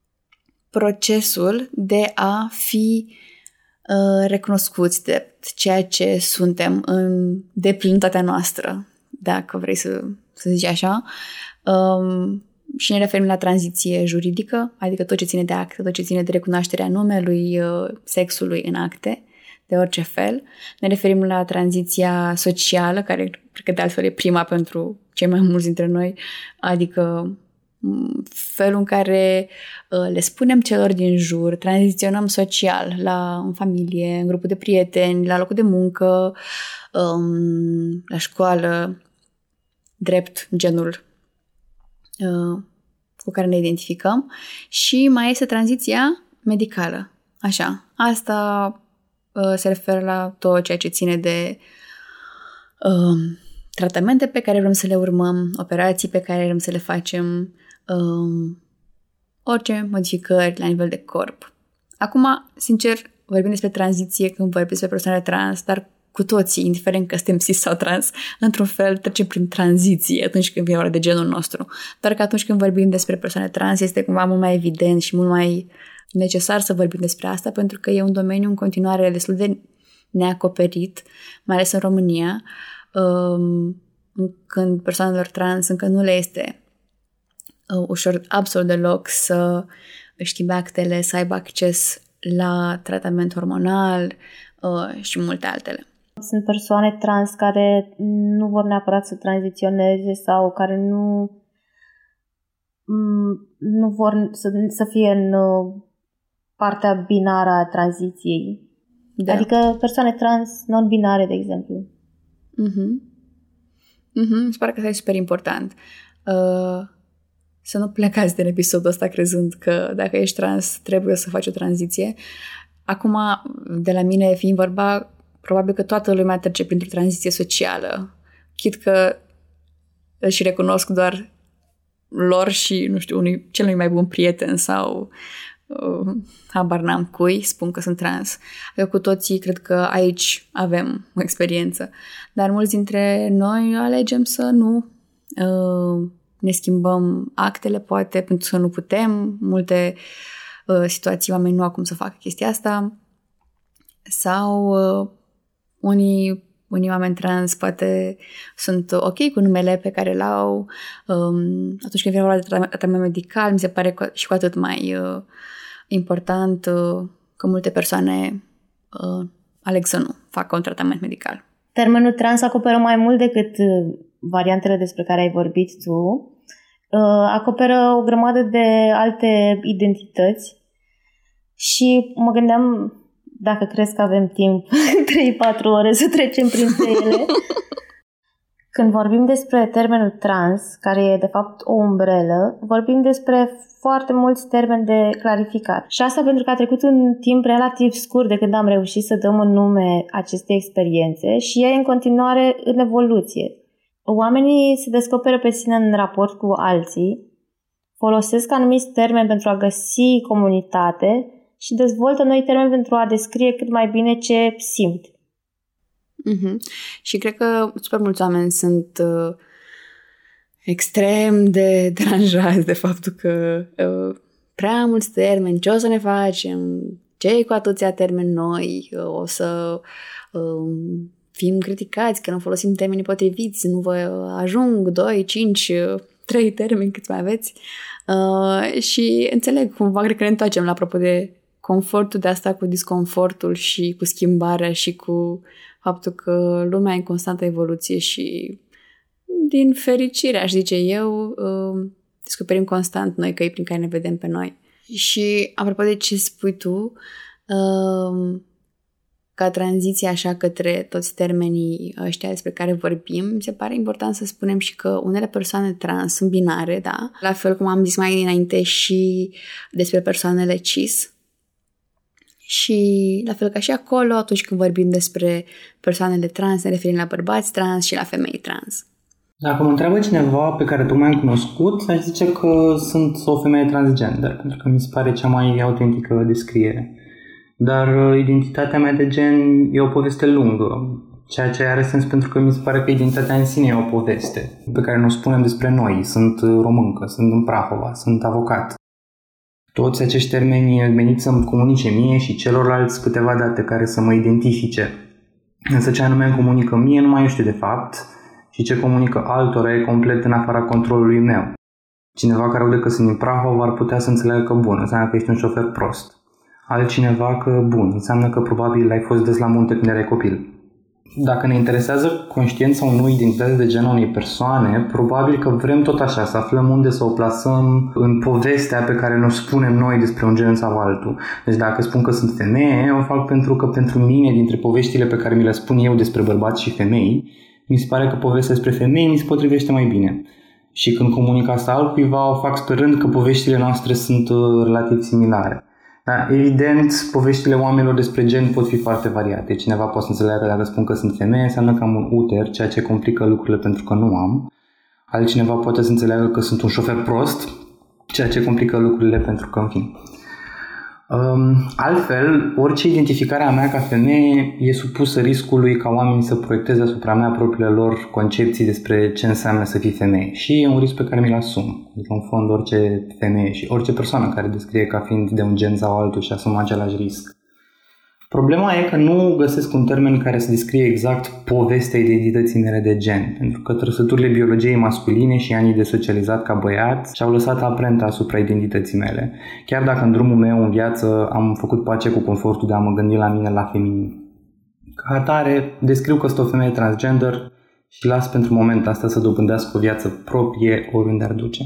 procesul de a fi uh, recunoscuți de ceea ce suntem în deplinătatea noastră, dacă vrei să, să zici așa. Um, și ne referim la tranziție juridică, adică tot ce ține de acte, tot ce ține de recunoașterea numelui, sexului în acte, de orice fel. Ne referim la tranziția socială, care cred că de altfel e prima pentru cei mai mulți dintre noi, adică felul în care le spunem celor din jur, tranziționăm social, la, în familie, în grupul de prieteni, la locul de muncă, la școală, drept genul cu care ne identificăm, și mai este tranziția medicală. Așa, asta uh, se referă la tot ceea ce ține de uh, tratamente pe care vrem să le urmăm, operații pe care vrem să le facem, uh, orice modificări la nivel de corp. Acum, sincer, vorbim despre tranziție când vorbim despre persoane trans, dar cu toții, indiferent că suntem cis sau trans, într-un fel trecem prin tranziție atunci când vine vorba de genul nostru. Doar că atunci când vorbim despre persoane trans este cumva mult mai evident și mult mai necesar să vorbim despre asta, pentru că e un domeniu în continuare destul de neacoperit, mai ales în România, când persoanelor trans încă nu le este ușor absolut deloc să își schimbe actele, să aibă acces la tratament hormonal și multe altele. Sunt persoane trans care nu vor neapărat să tranziționeze sau care nu, nu vor să, să fie în partea binară a tranziției. Da. Adică persoane trans non-binare, de exemplu. Mhm. Mhm, îmi pare că asta e super important. Uh, să nu plecați din episodul ăsta crezând că dacă ești trans trebuie să faci o tranziție. Acum, de la mine fiind vorba, probabil că toată lumea trece printr-o tranziție socială. Chit că își recunosc doar lor și, nu știu, unui cel mai bun prieten sau uh, habar n-am cui, spun că sunt trans. Eu cu toții cred că aici avem o experiență. Dar mulți dintre noi alegem să nu uh, ne schimbăm actele, poate, pentru că nu putem. Multe uh, situații oamenii nu au cum să facă chestia asta. Sau uh, unii, unii oameni trans poate sunt ok cu numele pe care l-au. Um, atunci când vine vorba de tratament medical, mi se pare cu, și cu atât mai uh, important uh, că multe persoane uh, aleg să nu facă un tratament medical. Termenul trans acoperă mai mult decât variantele despre care ai vorbit tu. Uh, acoperă o grămadă de alte identități și mă gândeam, dacă crezi că avem timp, trei patru ore să trecem printre ele. Când vorbim despre termenul trans, care e de fapt o umbrelă, vorbim despre foarte mulți termeni de clarificat. Și asta pentru că a trecut un timp relativ scurt de când am reușit să dăm un nume acestei experiențe și e în continuare în evoluție. Oamenii se descoperă pe sine în raport cu alții, folosesc anumiți termeni pentru a găsi comunitate și dezvoltă noi termeni pentru a descrie cât mai bine ce simt. Mm-hmm. Și cred că super mulți oameni sunt uh, extrem de deranjați de faptul că uh, prea mulți termeni, ce o să ne facem, ce cu atâția termeni noi, uh, o să uh, fim criticați că nu folosim termenii potriviți, nu vă ajung doi, cinci, trei termeni cât mai aveți. Uh, și înțeleg cumva, cred că ne întoarcem la apropo de confortul de asta cu disconfortul și cu schimbarea și cu faptul că lumea e în constantă evoluție și din fericire, aș zice eu, descoperim constant noi căi prin care ne vedem pe noi. Și apropo de ce spui tu, ca tranziție așa către toți termenii ăștia despre care vorbim, mi se pare important să spunem și că unele persoane trans sunt binare, da? La fel cum am zis mai înainte și despre persoanele cis. Și la fel ca și acolo, atunci când vorbim despre persoanele trans, ne referim la bărbați trans și la femei trans. Dacă mă întreabă cineva pe care tocmai am cunoscut, aș zice că sunt o femeie transgender, pentru că mi se pare cea mai autentică descriere. Dar identitatea mea de gen e o poveste lungă, ceea ce are sens pentru că mi se pare că identitatea în sine e o poveste pe care ne o spunem despre noi. Sunt româncă, sunt în Prahova, sunt avocat. Toți acești termeni meniți să-mi comunice mie și celorlalți câteva date care să mă identifice. Însă ce anume îmi comunică mie nu mai știu de fapt și ce comunică altora e complet în afara controlului meu. Cineva care aude că sunt din Prahova ar putea să înțeleagă că bun, înseamnă că ești un șofer prost. Altcineva că bun, înseamnă că probabil ai fost des la munte când erai copil. Dacă ne interesează conștiința unui identitate de gen a unei persoane, probabil că vrem tot așa să aflăm unde să o plasăm în povestea pe care ne-o spunem noi despre un gen sau altul. Deci dacă spun că sunt femeie, o fac pentru că pentru mine, dintre poveștile pe care mi le spun eu despre bărbați și femei, mi se pare că povestea despre femei mi se potrivește mai bine. Și când comunic asta altcuiva, o fac sperând că poveștile noastre sunt relativ similare. Da, evident, poveștile oamenilor despre gen pot fi foarte variate. Cineva poate să înțeleagă că dacă spun că sunt femeie, înseamnă că am un uter, ceea ce complică lucrurile pentru că nu am. Altcineva poate să înțeleagă că sunt un șofer prost, ceea ce complică lucrurile pentru că, în fin. Um, altfel, orice identificare a mea ca femeie e supusă riscului ca oamenii să proiecteze asupra mea propriile lor concepții despre ce înseamnă să fii femeie. Și e un risc pe care mi-l asum. Adică, în fond, orice femeie și orice persoană care descrie ca fiind de un gen sau altul și asumă același risc. Problema e că nu găsesc un termen care să descrie exact povestea identității mele de gen, pentru că trăsăturile biologiei masculine și anii de socializat ca băiat și-au lăsat amprenta asupra identității mele, chiar dacă în drumul meu în viață am făcut pace cu confortul de a mă gândi la mine la feminin. Ca atare, descriu că sunt o femeie transgender și las pentru moment asta să dobândească o viață proprie oriunde ar duce.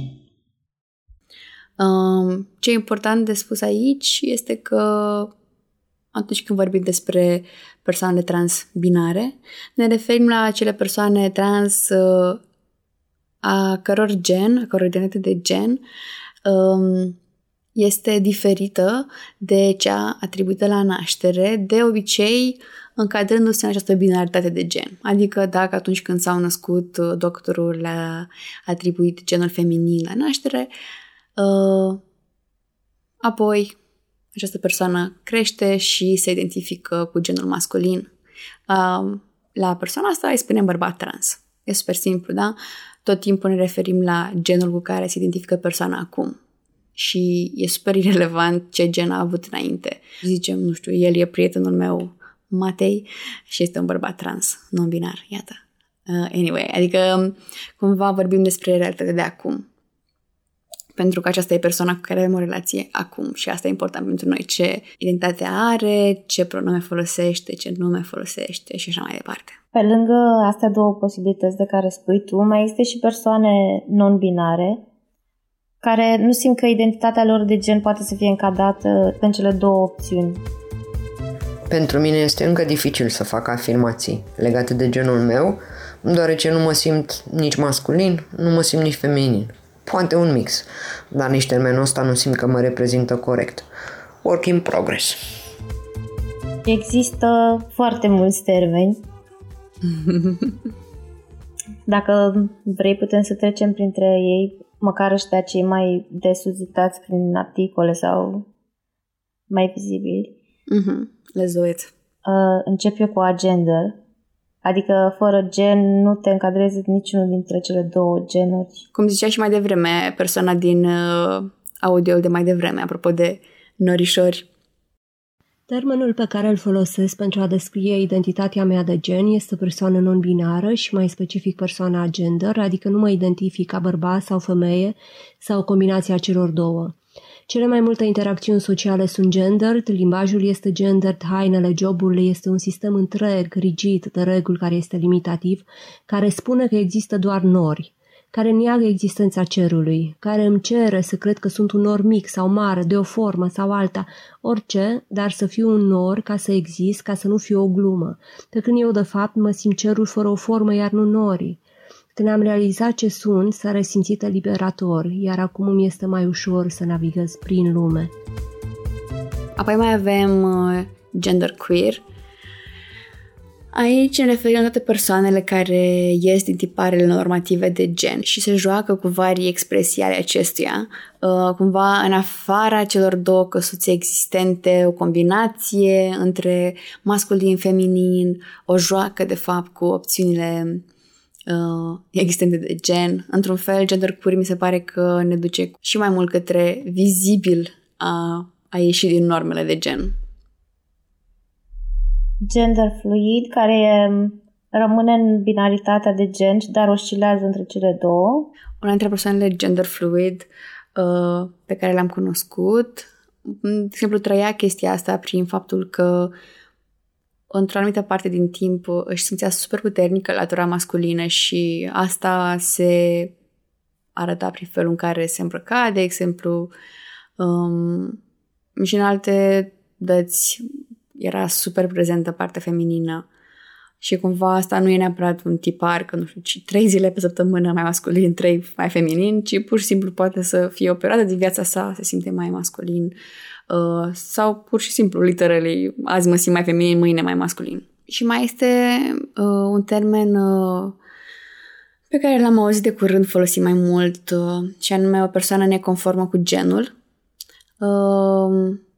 Um, ce e important de spus aici este că atunci când vorbim despre persoane trans-binare, ne referim la acele persoane trans uh, a căror gen, a căror identitate de gen um, este diferită de cea atribuită la naștere, de obicei încadrându-se în această binaritate de gen. Adică dacă atunci când s-au născut, doctorul le-a atribuit genul feminin la naștere, uh, apoi această persoană crește și se identifică cu genul masculin. Uh, la persoana asta îi spunem bărbat trans. E super simplu, da? Tot timpul ne referim la genul cu care se identifică persoana acum. Și e super irelevant ce gen a avut înainte. Zicem, nu știu, el e prietenul meu Matei și este un bărbat trans, non-binar, iată. Uh, anyway, adică cumva vorbim despre realitatea de acum. Pentru că aceasta e persoana cu care avem o relație acum și asta e important pentru noi. Ce identitate are, ce pronume folosește, ce nume folosește și așa mai departe. Pe lângă astea două posibilități de care spui tu, mai există și persoane non-binare care nu simt că identitatea lor de gen poate să fie încadrată în cele două opțiuni. Pentru mine este încă dificil să fac afirmații legate de genul meu, deoarece nu mă simt nici masculin, nu mă simt nici feminin. Poate un mix, dar nici termenul ăsta nu simt că mă reprezintă corect. Work in progress. Există foarte mulți termeni. Dacă vrei, putem să trecem printre ei, măcar ăștia cei mai des uzitați prin articole sau mai vizibili. Mm-hmm. Let's do it. Uh, încep eu cu agender. Adică fără gen nu te încadrezi niciunul dintre cele două genuri. Cum zicea și mai devreme persoana din uh, audio de mai devreme, apropo de norișori. Termenul pe care îl folosesc pentru a descrie identitatea mea de gen este persoană non-binară și mai specific persoana gender, adică nu mă identific ca bărbat sau femeie sau combinația celor două. Cele mai multe interacțiuni sociale sunt gendered, limbajul este gendered, hainele, joburile este un sistem întreg, rigid, de reguli care este limitativ, care spune că există doar nori, care neagă existența cerului, care îmi cere să cred că sunt un nor mic sau mare, de o formă sau alta, orice, dar să fiu un nor ca să exist, ca să nu fiu o glumă, pe când eu de fapt mă simt cerul fără o formă, iar nu norii. Când am realizat ce sunt, s-a resimțit eliberator, iar acum îmi este mai ușor să navighez prin lume. Apoi mai avem uh, genderqueer. Aici ne referim la toate persoanele care ies din tiparele normative de gen și se joacă cu varii expresii ale acestuia, uh, cumva în afara celor două căsuțe existente, o combinație între masculin-feminin, o joacă de fapt cu opțiunile Uh, existente de gen. Într-un fel, genderqueer mi se pare că ne duce și mai mult către vizibil a, a ieși din normele de gen. Gender fluid, care e, rămâne în binaritatea de gen, dar oscilează între cele două. Una dintre persoanele gender fluid uh, pe care le-am cunoscut, de exemplu, trăia chestia asta prin faptul că într-o anumită parte din timp își simțea super puternică latura masculină și asta se arăta prin felul în care se îmbrăca, de exemplu, um, și în alte dăți era super prezentă partea feminină și cumva asta nu e neapărat un tipar, că nu știu, ci trei zile pe săptămână mai masculin, trei mai feminin, ci pur și simplu poate să fie o perioadă din viața sa, se simte mai masculin. Uh, sau pur și simplu, literally, azi mă simt mai feminin, mâine mai masculin. Și mai este uh, un termen uh, pe care l-am auzit de curând folosit mai mult, uh, și anume o persoană neconformă cu genul. Uh,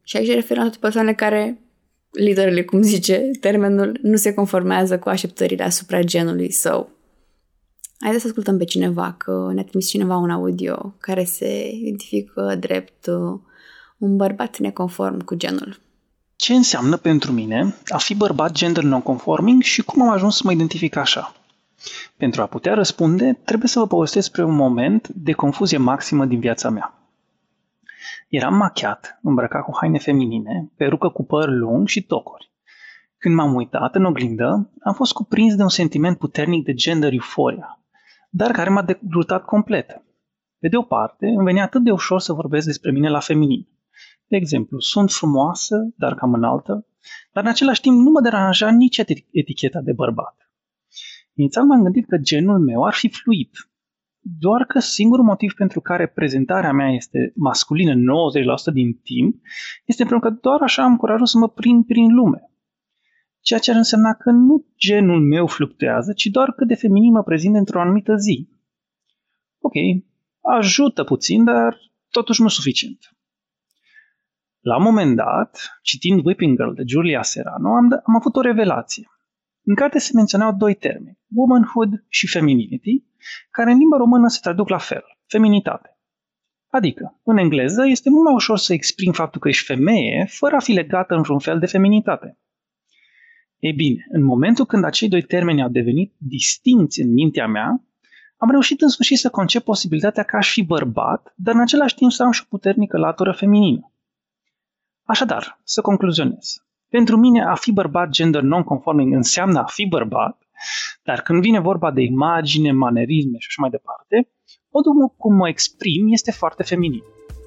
Și aici referim la toate persoanele care, literally, cum zice termenul, nu se conformează cu așteptările asupra genului său. Haideți să ascultăm pe cineva, că ne-a trimis cineva un audio care se identifică drept un bărbat neconform cu genul. Ce înseamnă pentru mine a fi bărbat gender non-conforming și cum am ajuns să mă identific așa? Pentru a putea răspunde, trebuie să vă povestesc despre un moment de confuzie maximă din viața mea. Eram machiat, îmbrăcat cu haine feminine, perucă cu păr lung și tocuri. Când m-am uitat în oglindă, am fost cuprins de un sentiment puternic de gender euphoria, dar care m-a decrutat complet. Pe de o parte, îmi venea atât de ușor să vorbesc despre mine la feminin. De exemplu, sunt frumoasă, dar cam înaltă, dar în același timp nu mă deranja nici eticheta de bărbat. Inițial m-am gândit că genul meu ar fi fluid, doar că singurul motiv pentru care prezentarea mea este masculină nouăzeci la sută din timp este pentru că doar așa am curajul să mă prind prin lume. Ceea ce ar însemna că nu genul meu fluctuează, ci doar cât de feminin mă prezint într-o anumită zi. Ok, ajută puțin, dar totuși nu suficient. La un moment dat, citind Whipping Girl de Julia Serano, am, d- am avut o revelație. În carte se menționau doi termeni, womanhood și femininity, care în limba română se traduc la fel, feminitate. Adică, în engleză, este mult mai ușor să exprimi faptul că ești femeie, fără a fi legată într-un fel de feminitate. Ei bine, în momentul când acei doi termeni au devenit distincți în mintea mea, am reușit în sfârșit să concep posibilitatea că aș fi bărbat, dar în același timp să am și o puternică latură feminină. Așadar, să concluzionez. Pentru mine, a fi bărbat gender non-conforming înseamnă a fi bărbat, dar când vine vorba de imagine, manerisme și așa mai departe, modul cum mă exprim este foarte feminin.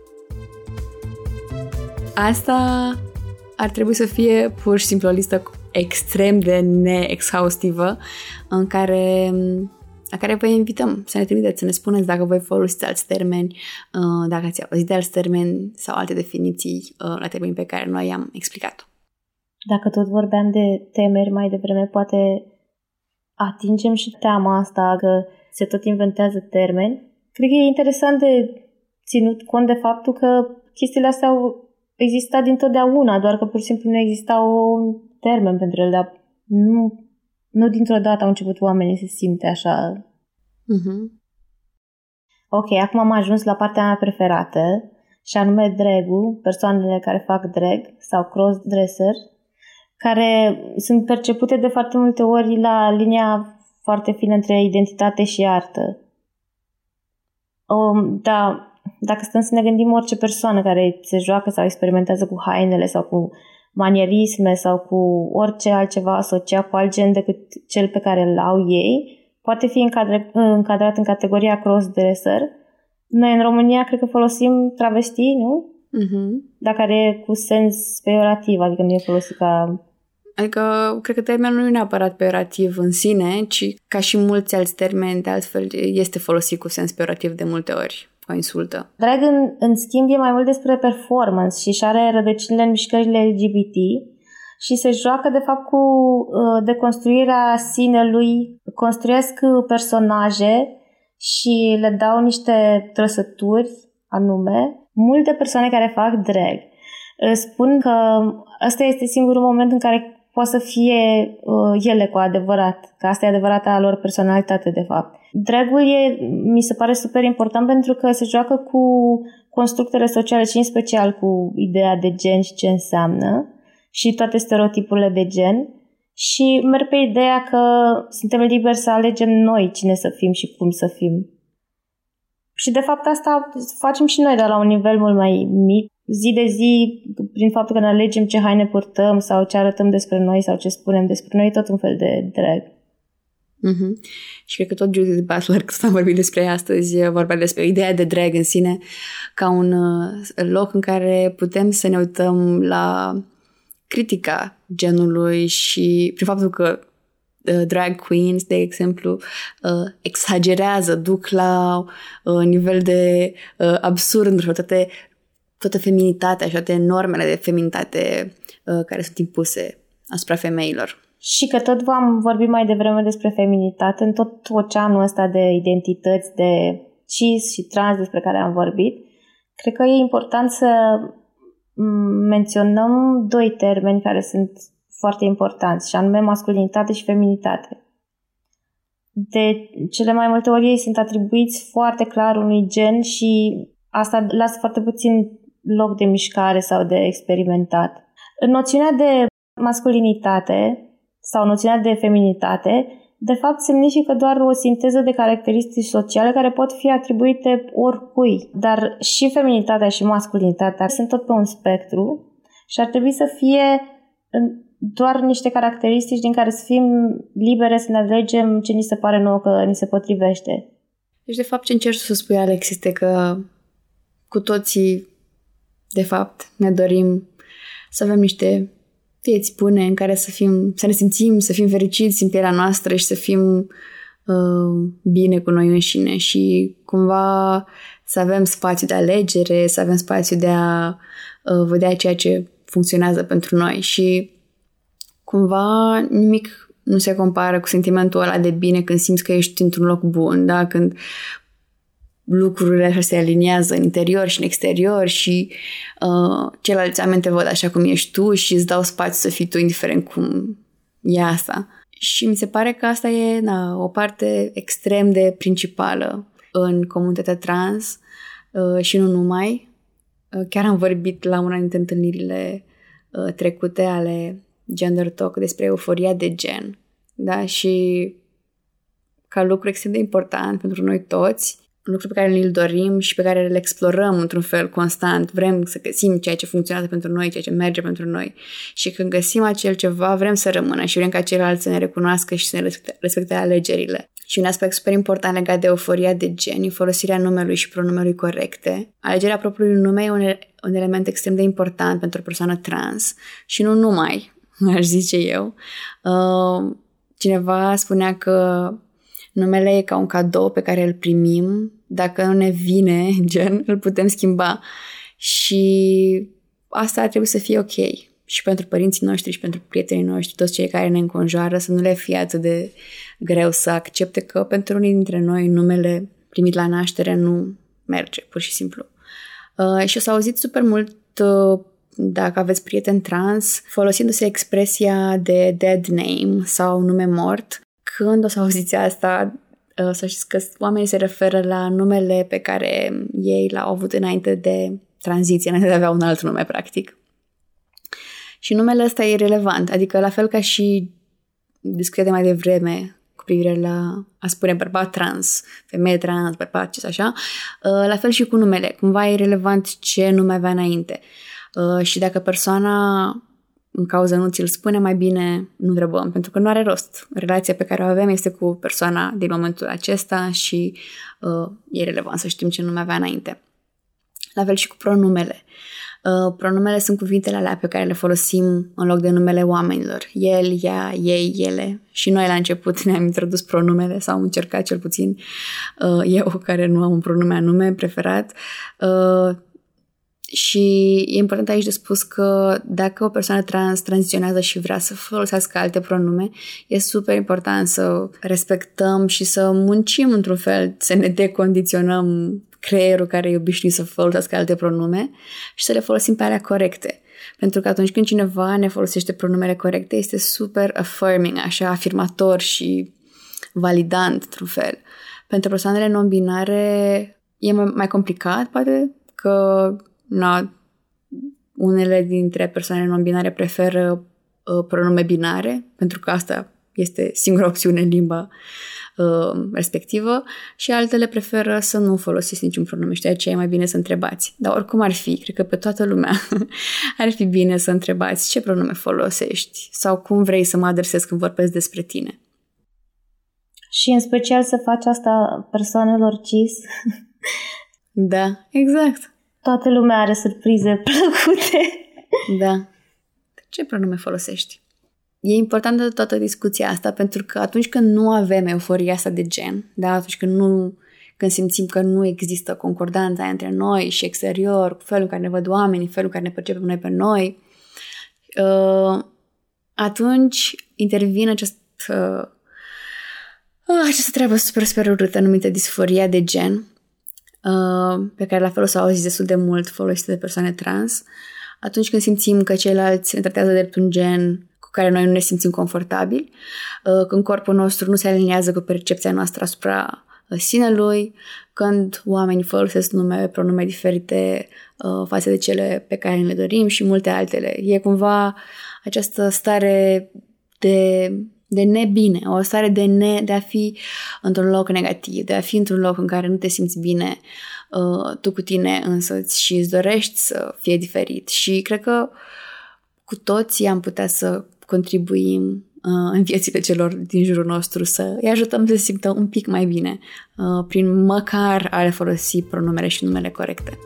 Asta ar trebui să fie pur și simplu o listă extrem de neexhaustivă în care, la care vă invităm să ne trimiteți, să ne spuneți dacă voi folosiți alți termeni, dacă ați auzit de alți termeni sau alte definiții la termeni pe care noi i-am explicat. Dacă tot vorbeam de temeri mai devreme, poate atingem și teama asta că se tot inventează termeni. Cred că e interesant de ținut cont de faptul că chestiile astea au existat dintotdeauna, doar că pur și simplu nu exista un termen pentru ele, dar nu, nu dintr-o dată au început oamenii să se simte așa. Uh-huh. Ok, acum am ajuns la partea mea preferată, și anume drag-ul, persoanele care fac drag sau cross-dresser, care sunt percepute de foarte multe ori la linia foarte fină între identitate și artă. Um, da, dacă stăm să ne gândim, orice persoană care se joacă sau experimentează cu hainele sau cu manierisme sau cu orice altceva asociat cu alt gen decât cel pe care îl au ei, poate fi încadrat, încadrat în categoria cross-dresser. Noi în România cred că folosim travesti, nu? Uh-huh. Dacă are cu sens peiorativ, adică nu e folosit ca... Adică, cred că termenul nu e neapărat peiorativ în sine, ci ca și mulți alți termeni, de altfel, este folosit cu sens peiorativ de multe ori, ca insultă. Drag, în, în schimb, e mai mult despre performance și își are rădăcinile în mișcările L G B T și se joacă, de fapt, cu uh, deconstruirea sinelui, construiesc personaje și le dau niște trăsături anume. Multe persoane care fac drag spun că ăsta este singurul moment în care poate să fie uh, ele cu adevărat, că asta e adevărata lor personalitate, de fapt. Dragul e, mi se pare super important pentru că se joacă cu constructele sociale și în special cu ideea de gen și ce înseamnă și toate stereotipurile de gen și merg pe ideea că suntem liberi să alegem noi cine să fim și cum să fim. Și de fapt asta facem și noi, dar la un nivel mult mai mic, zi de zi, prin faptul că ne alegem ce haine purtăm sau ce arătăm despre noi sau ce spunem despre noi, tot un fel de drag. Mm-hmm. Și cred că tot Judith Butler, că am vorbit despre ea astăzi, vorbea despre ideea de drag în sine ca un loc în care putem să ne uităm la critica genului și prin faptul că uh, drag queens, de exemplu, uh, exagerează, duc la uh, nivel de uh, absurd și toate, toată feminitatea și toate normele de feminitate uh, care sunt impuse asupra femeilor. Și că tot v-am vorbit mai devreme despre feminitate, în tot oceanul ăsta de identități, de cis și trans despre care am vorbit, cred că e important să menționăm doi termeni care sunt foarte importanți, și anume masculinitate și feminitate. De cele mai multe ori ei sunt atribuiți foarte clar unui gen și asta lasă foarte puțin loc de mișcare sau de experimentat. Noțiunea de masculinitate sau noțiunea de feminitate, de fapt, semnifică doar o sinteză de caracteristici sociale care pot fi atribuite oricui. Dar și feminitatea și masculinitatea sunt tot pe un spectru și ar trebui să fie doar niște caracteristici din care să fim libere să ne alegem ce ni se pare nouă că ni se potrivește. Deci, de fapt, ce încerci să spui, Alex, este că cu toții, de fapt, ne dorim să avem niște vieți bune în care să fim, să ne simțim, să fim fericiți în pielea noastră și să fim uh, bine cu noi înșine și cumva să avem spațiu de alegere, să avem spațiu de a uh, vedea ceea ce funcționează pentru noi și cumva nimic nu se compară cu sentimentul ăla de bine când simți că ești într-un loc bun, da? Când lucrurile așa se aliniază în interior și în exterior și uh, ceilalți oameni te văd așa cum ești tu și îți dau spațiu să fii tu indiferent cum e asta. Și mi se pare că asta e na, o parte extrem de principală în comunitatea trans uh, și nu numai. Uh, chiar am vorbit la una dintre întâlnirile uh, trecute ale Gender Talk despre euforia de gen. Da? Și ca lucru extrem de important pentru noi toți, un lucru pe care ne-l dorim și pe care îl explorăm într-un fel constant. Vrem să găsim ceea ce funcționează pentru noi, ceea ce merge pentru noi. Și când găsim acel ceva, vrem să rămână și vrem ca ceilalți să ne recunoască și să ne respecte, respecte alegerile. Și un aspect super important legat de euforia de gen e folosirea numelui și pronumelui corecte. Alegerea propriului nume e un, un element extrem de important pentru o persoană trans. Și nu numai, aș zice eu. Uh, cineva spunea că numele e ca un cadou pe care îl primim. Dacă nu ne vine, gen, îl putem schimba. Și asta ar trebui să fie ok. Și pentru părinții noștri și pentru prietenii noștri, toți cei care ne înconjoară, să nu le fie atât de greu să accepte că pentru unii dintre noi numele primit la naștere nu merge, pur și simplu. Uh, și o să auziți super mult, uh, dacă aveți prieteni trans, folosindu-se expresia de dead name sau nume mort. Când o să auziți asta, să știți că oamenii se referă la numele pe care ei l-au avut înainte de tranziție, înainte de a avea un alt nume, practic. Și numele ăsta e relevant, adică la fel ca și discuția de mai devreme cu privire la a spune bărbat trans, femeie trans, bărbat, ce așa, la fel și cu numele. Cumva e relevant ce nume avea înainte. Și dacă persoana în cauza nu ți-l spune, mai bine nu întrebăm, pentru că nu are rost. Relația pe care o avem este cu persoana din momentul acesta și uh, e relevant să știm ce nume avea înainte. La fel și cu pronumele. Uh, pronumele sunt cuvintele alea pe care le folosim în loc de numele oamenilor. El, ea, ei, ele. Și noi la început ne-am introdus pronumele sau am încercat cel puțin uh, eu, care nu am un pronume anume preferat. Uh, Și e important aici de spus că dacă o persoană trans tranziționează și vrea să folosească alte pronume, e super important să respectăm și să muncim într-un fel, să ne decondiționăm creierul care e obișnuit să folosească alte pronume și să le folosim pe alea corecte. Pentru că atunci când cineva ne folosește pronumele corecte, este super affirming, așa, afirmator și validant, într-un fel. Pentru persoanele non-binare e mai complicat, poate, că na, unele dintre persoanele non-binare preferă uh, pronume binare, pentru că asta este singura opțiune în limba uh, respectivă, și altele preferă să nu folosiți niciun pronume și de aceea e mai bine să întrebați. Dar oricum ar fi, cred că pe toată lumea ar fi bine să întrebați ce pronume folosești sau cum vrei să mă adresez când vorbesc despre tine. Și în special să faci asta persoanelor cis. Da, exact. Toată lumea are surprize plăcute. Da. Ce pronume folosești? E importantă toată discuția asta pentru că atunci când nu avem euforia asta de gen, da, atunci când, nu, când simțim că nu există concordanța între noi și exterior, cu felul în care ne văd oamenii, felul în care ne percepem noi pe noi, uh, atunci intervine acest, uh, această treabă super, super urâtă numită disforia de gen, Uh, pe care la fel o să auziți destul de mult folosită de persoane trans, atunci când simțim că ceilalți ne tratează drept un gen cu care noi nu ne simțim confortabili, când corpul nostru nu se aliniază cu percepția noastră asupra sinelui, când oamenii folosesc nume, pronume diferite uh, față de cele pe care le dorim și multe altele. E cumva această stare de, de nebine, o stare de, ne, de a fi într-un loc negativ, de a fi într-un loc în care nu te simți bine uh, tu cu tine însăți și îți dorești să fie diferit. Și cred că cu toții am putea să contribuim în viețile celor din jurul nostru, să îi ajutăm să se simtă un pic mai bine prin măcar a le folosi pronumele și numele corecte.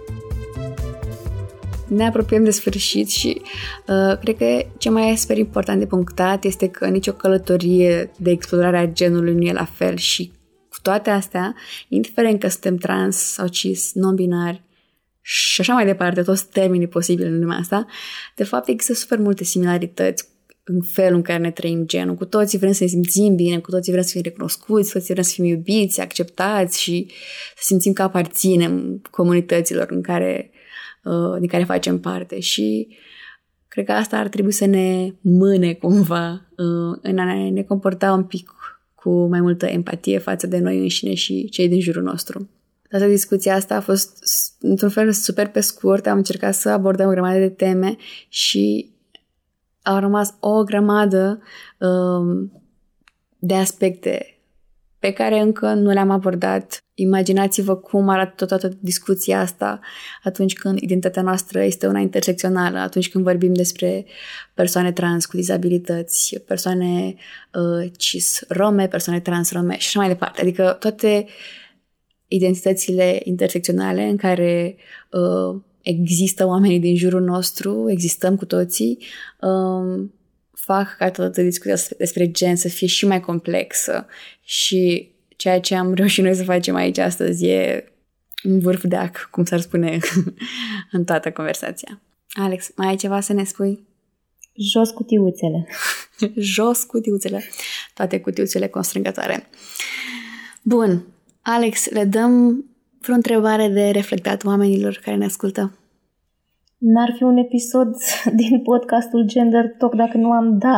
Ne apropiem de sfârșit și uh, cred că ce mai e super important de punctat este că nicio călătorie de explorare a genului nu e la fel și cu toate astea, indiferent că suntem trans sau cis, non-binari și așa mai departe, toți termenii posibili în lumea asta, de fapt există super multe similarități în felul în care ne trăim genul. Cu toții vrem să ne simțim bine, cu toții vrem să fim recunoscuți, cu toții vrem să fim iubiți, acceptați și să simțim că aparținem comunităților în care, uh, din care facem parte. Și cred că asta ar trebui să ne mâne cumva uh, în a ne, ne comporta un pic cu mai multă empatie față de noi înșine și cei din jurul nostru. Toată discuția asta a fost într-un fel super pe scurt, am încercat să abordăm o grămadă de teme și au rămas o grămadă um, de aspecte pe care încă nu le-am abordat. Imaginați-vă cum arată toată discuția asta atunci când identitatea noastră este una intersecțională, atunci când vorbim despre persoane trans cu dizabilități, persoane uh, cis rome, persoane trans rome și așa mai departe. Adică toate identitățile intersecționale în care uh, există oamenii din jurul nostru, existăm cu toții, um, fac ca toată discuția despre gen să fie și mai complexă și ceea ce am reușit noi să facem aici astăzi e un vârf de ac, cum s-ar spune în toată conversația. Alex, mai ai ceva să ne spui? Jos cutiuțele. Jos cutiuțele. Toate cutiuțele constrângătoare. Bun. Alex, le dăm vreo întrebare de reflectat oamenilor care ne ascultă? N-ar fi un episod din podcastul Gender Talk dacă nu am da.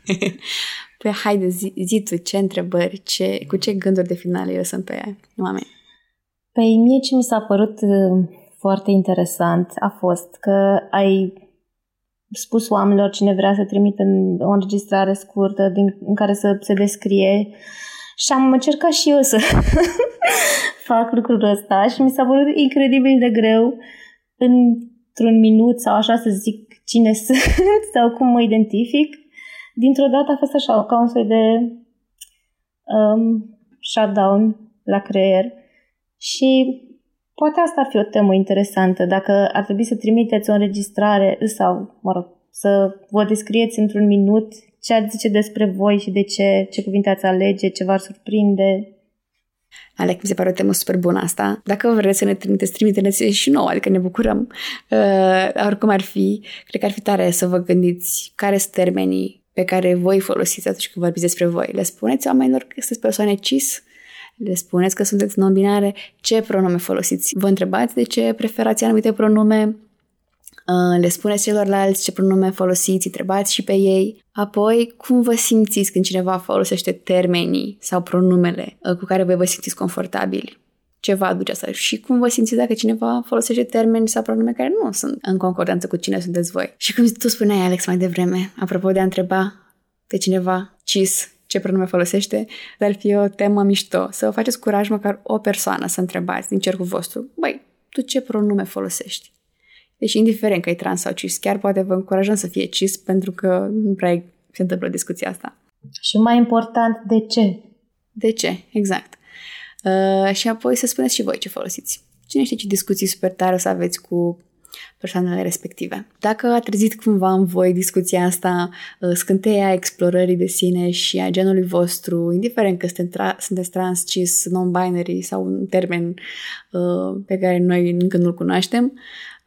Păi haide, zi, zi tu ce întrebări, ce, cu ce gânduri de finale eu sunt pe oameni? Păi mie ce mi s-a părut foarte interesant a fost că ai spus oamenilor cine vrea să trimită o înregistrare scurtă din, în care să se descrie și am încercat și eu să fac lucrul ăsta și mi s-a părut incredibil de greu într-un minut sau așa să zic cine sunt sau cum mă identific. Dintr-o dată a fost așa, ca un soi de um, shutdown la creier și poate asta ar fi o temă interesantă, dacă ar trebui să trimiteți o înregistrare sau, mă rog, să vă descrieți într-un minut ce ați zice despre voi și de ce, ce cuvinte ați alege, ce v-ar surprinde. Alec, mi se pare o temă super bună asta. Dacă vreți să ne trimiteți, trimiteți și nouă, adică ne bucurăm. Uh, oricum ar fi, cred că ar fi tare să vă gândiți care sunt termenii pe care voi folosiți atunci când vorbiți despre voi. Le spuneți oamenilor că sunteți persoane cis? Le spuneți că sunteți non-binare? Ce pronume folosiți? Vă întrebați de ce preferați anumite pronume? Le spuneți celorlalți ce pronume folosiți, întrebați și pe ei. Apoi, cum vă simțiți când cineva folosește termenii sau pronumele cu care voi vă simțiți confortabili? Ce vă aduce asta? Și cum vă simțiți dacă cineva folosește termeni sau pronume care nu sunt în concordanță cu cine sunteți voi? Și cum tu spuneai, Alex, mai devreme, apropo de a întreba pe cineva cis ce pronume folosește, dar ar fi o temă mișto. Să vă faceți curaj măcar o persoană să întrebați din cercul vostru. Băi, tu ce pronume folosești? Deci, indiferent că e trans sau cis, chiar poate vă încurajăm să fie cis, pentru că nu prea se întâmplă discuția asta. Și mai important, de ce? De ce, exact. Uh, și apoi să spuneți și voi ce folosiți. Cine știe ce discuții super tare o să aveți cu persoanele respective. Dacă a trezit cumva în voi discuția asta, uh, scânteia explorării de sine și a genului vostru, indiferent că tra- sunteți trans, cis, non-binary sau un termen uh, pe care noi încă nu-l cunoaștem,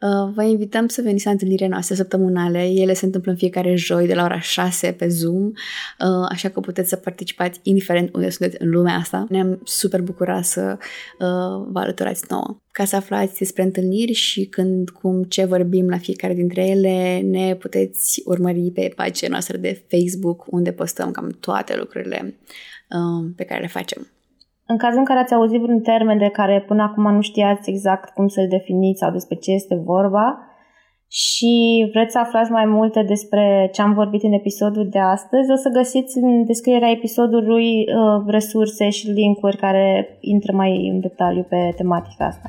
Vă invităm să veniți la întâlnirile noastre săptămânale. Ele se întâmplă în fiecare joi de la ora șase pe Zoom, așa că puteți să participați indiferent unde sunteți în lumea asta. Ne-am super bucurat să vă alăturați nouă. Ca să aflați despre întâlniri și când, cum, ce vorbim la fiecare dintre ele, ne puteți urmări pe pagina noastră de Facebook, unde postăm cam toate lucrurile pe care le facem. În cazul în care ați auzit vreun termen de care până acum nu știați exact cum să-l definiți sau despre ce este vorba și vreți să aflați mai multe despre ce am vorbit în episodul de astăzi, o să găsiți în descrierea episodului uh, resurse și linkuri care intră mai în detaliu pe tematica asta.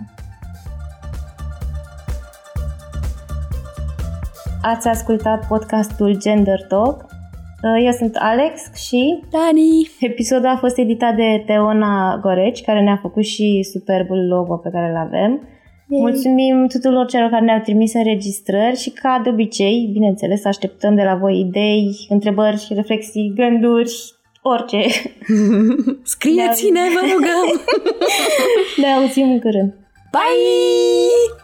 Ați ascultat podcastul Gender Talk. Eu sunt Alex și Dani. Episodul a fost editat de Teona Goreci, care ne-a făcut și superbul logo pe care îl avem. Yay. Mulțumim tuturor celor care ne-au trimis înregistrări și, ca de obicei, bineînțeles, așteptăm de la voi idei, întrebări, reflexii, gânduri, orice. Scrieți-ne, vă rugăm! Ne auzim în curând. Bye!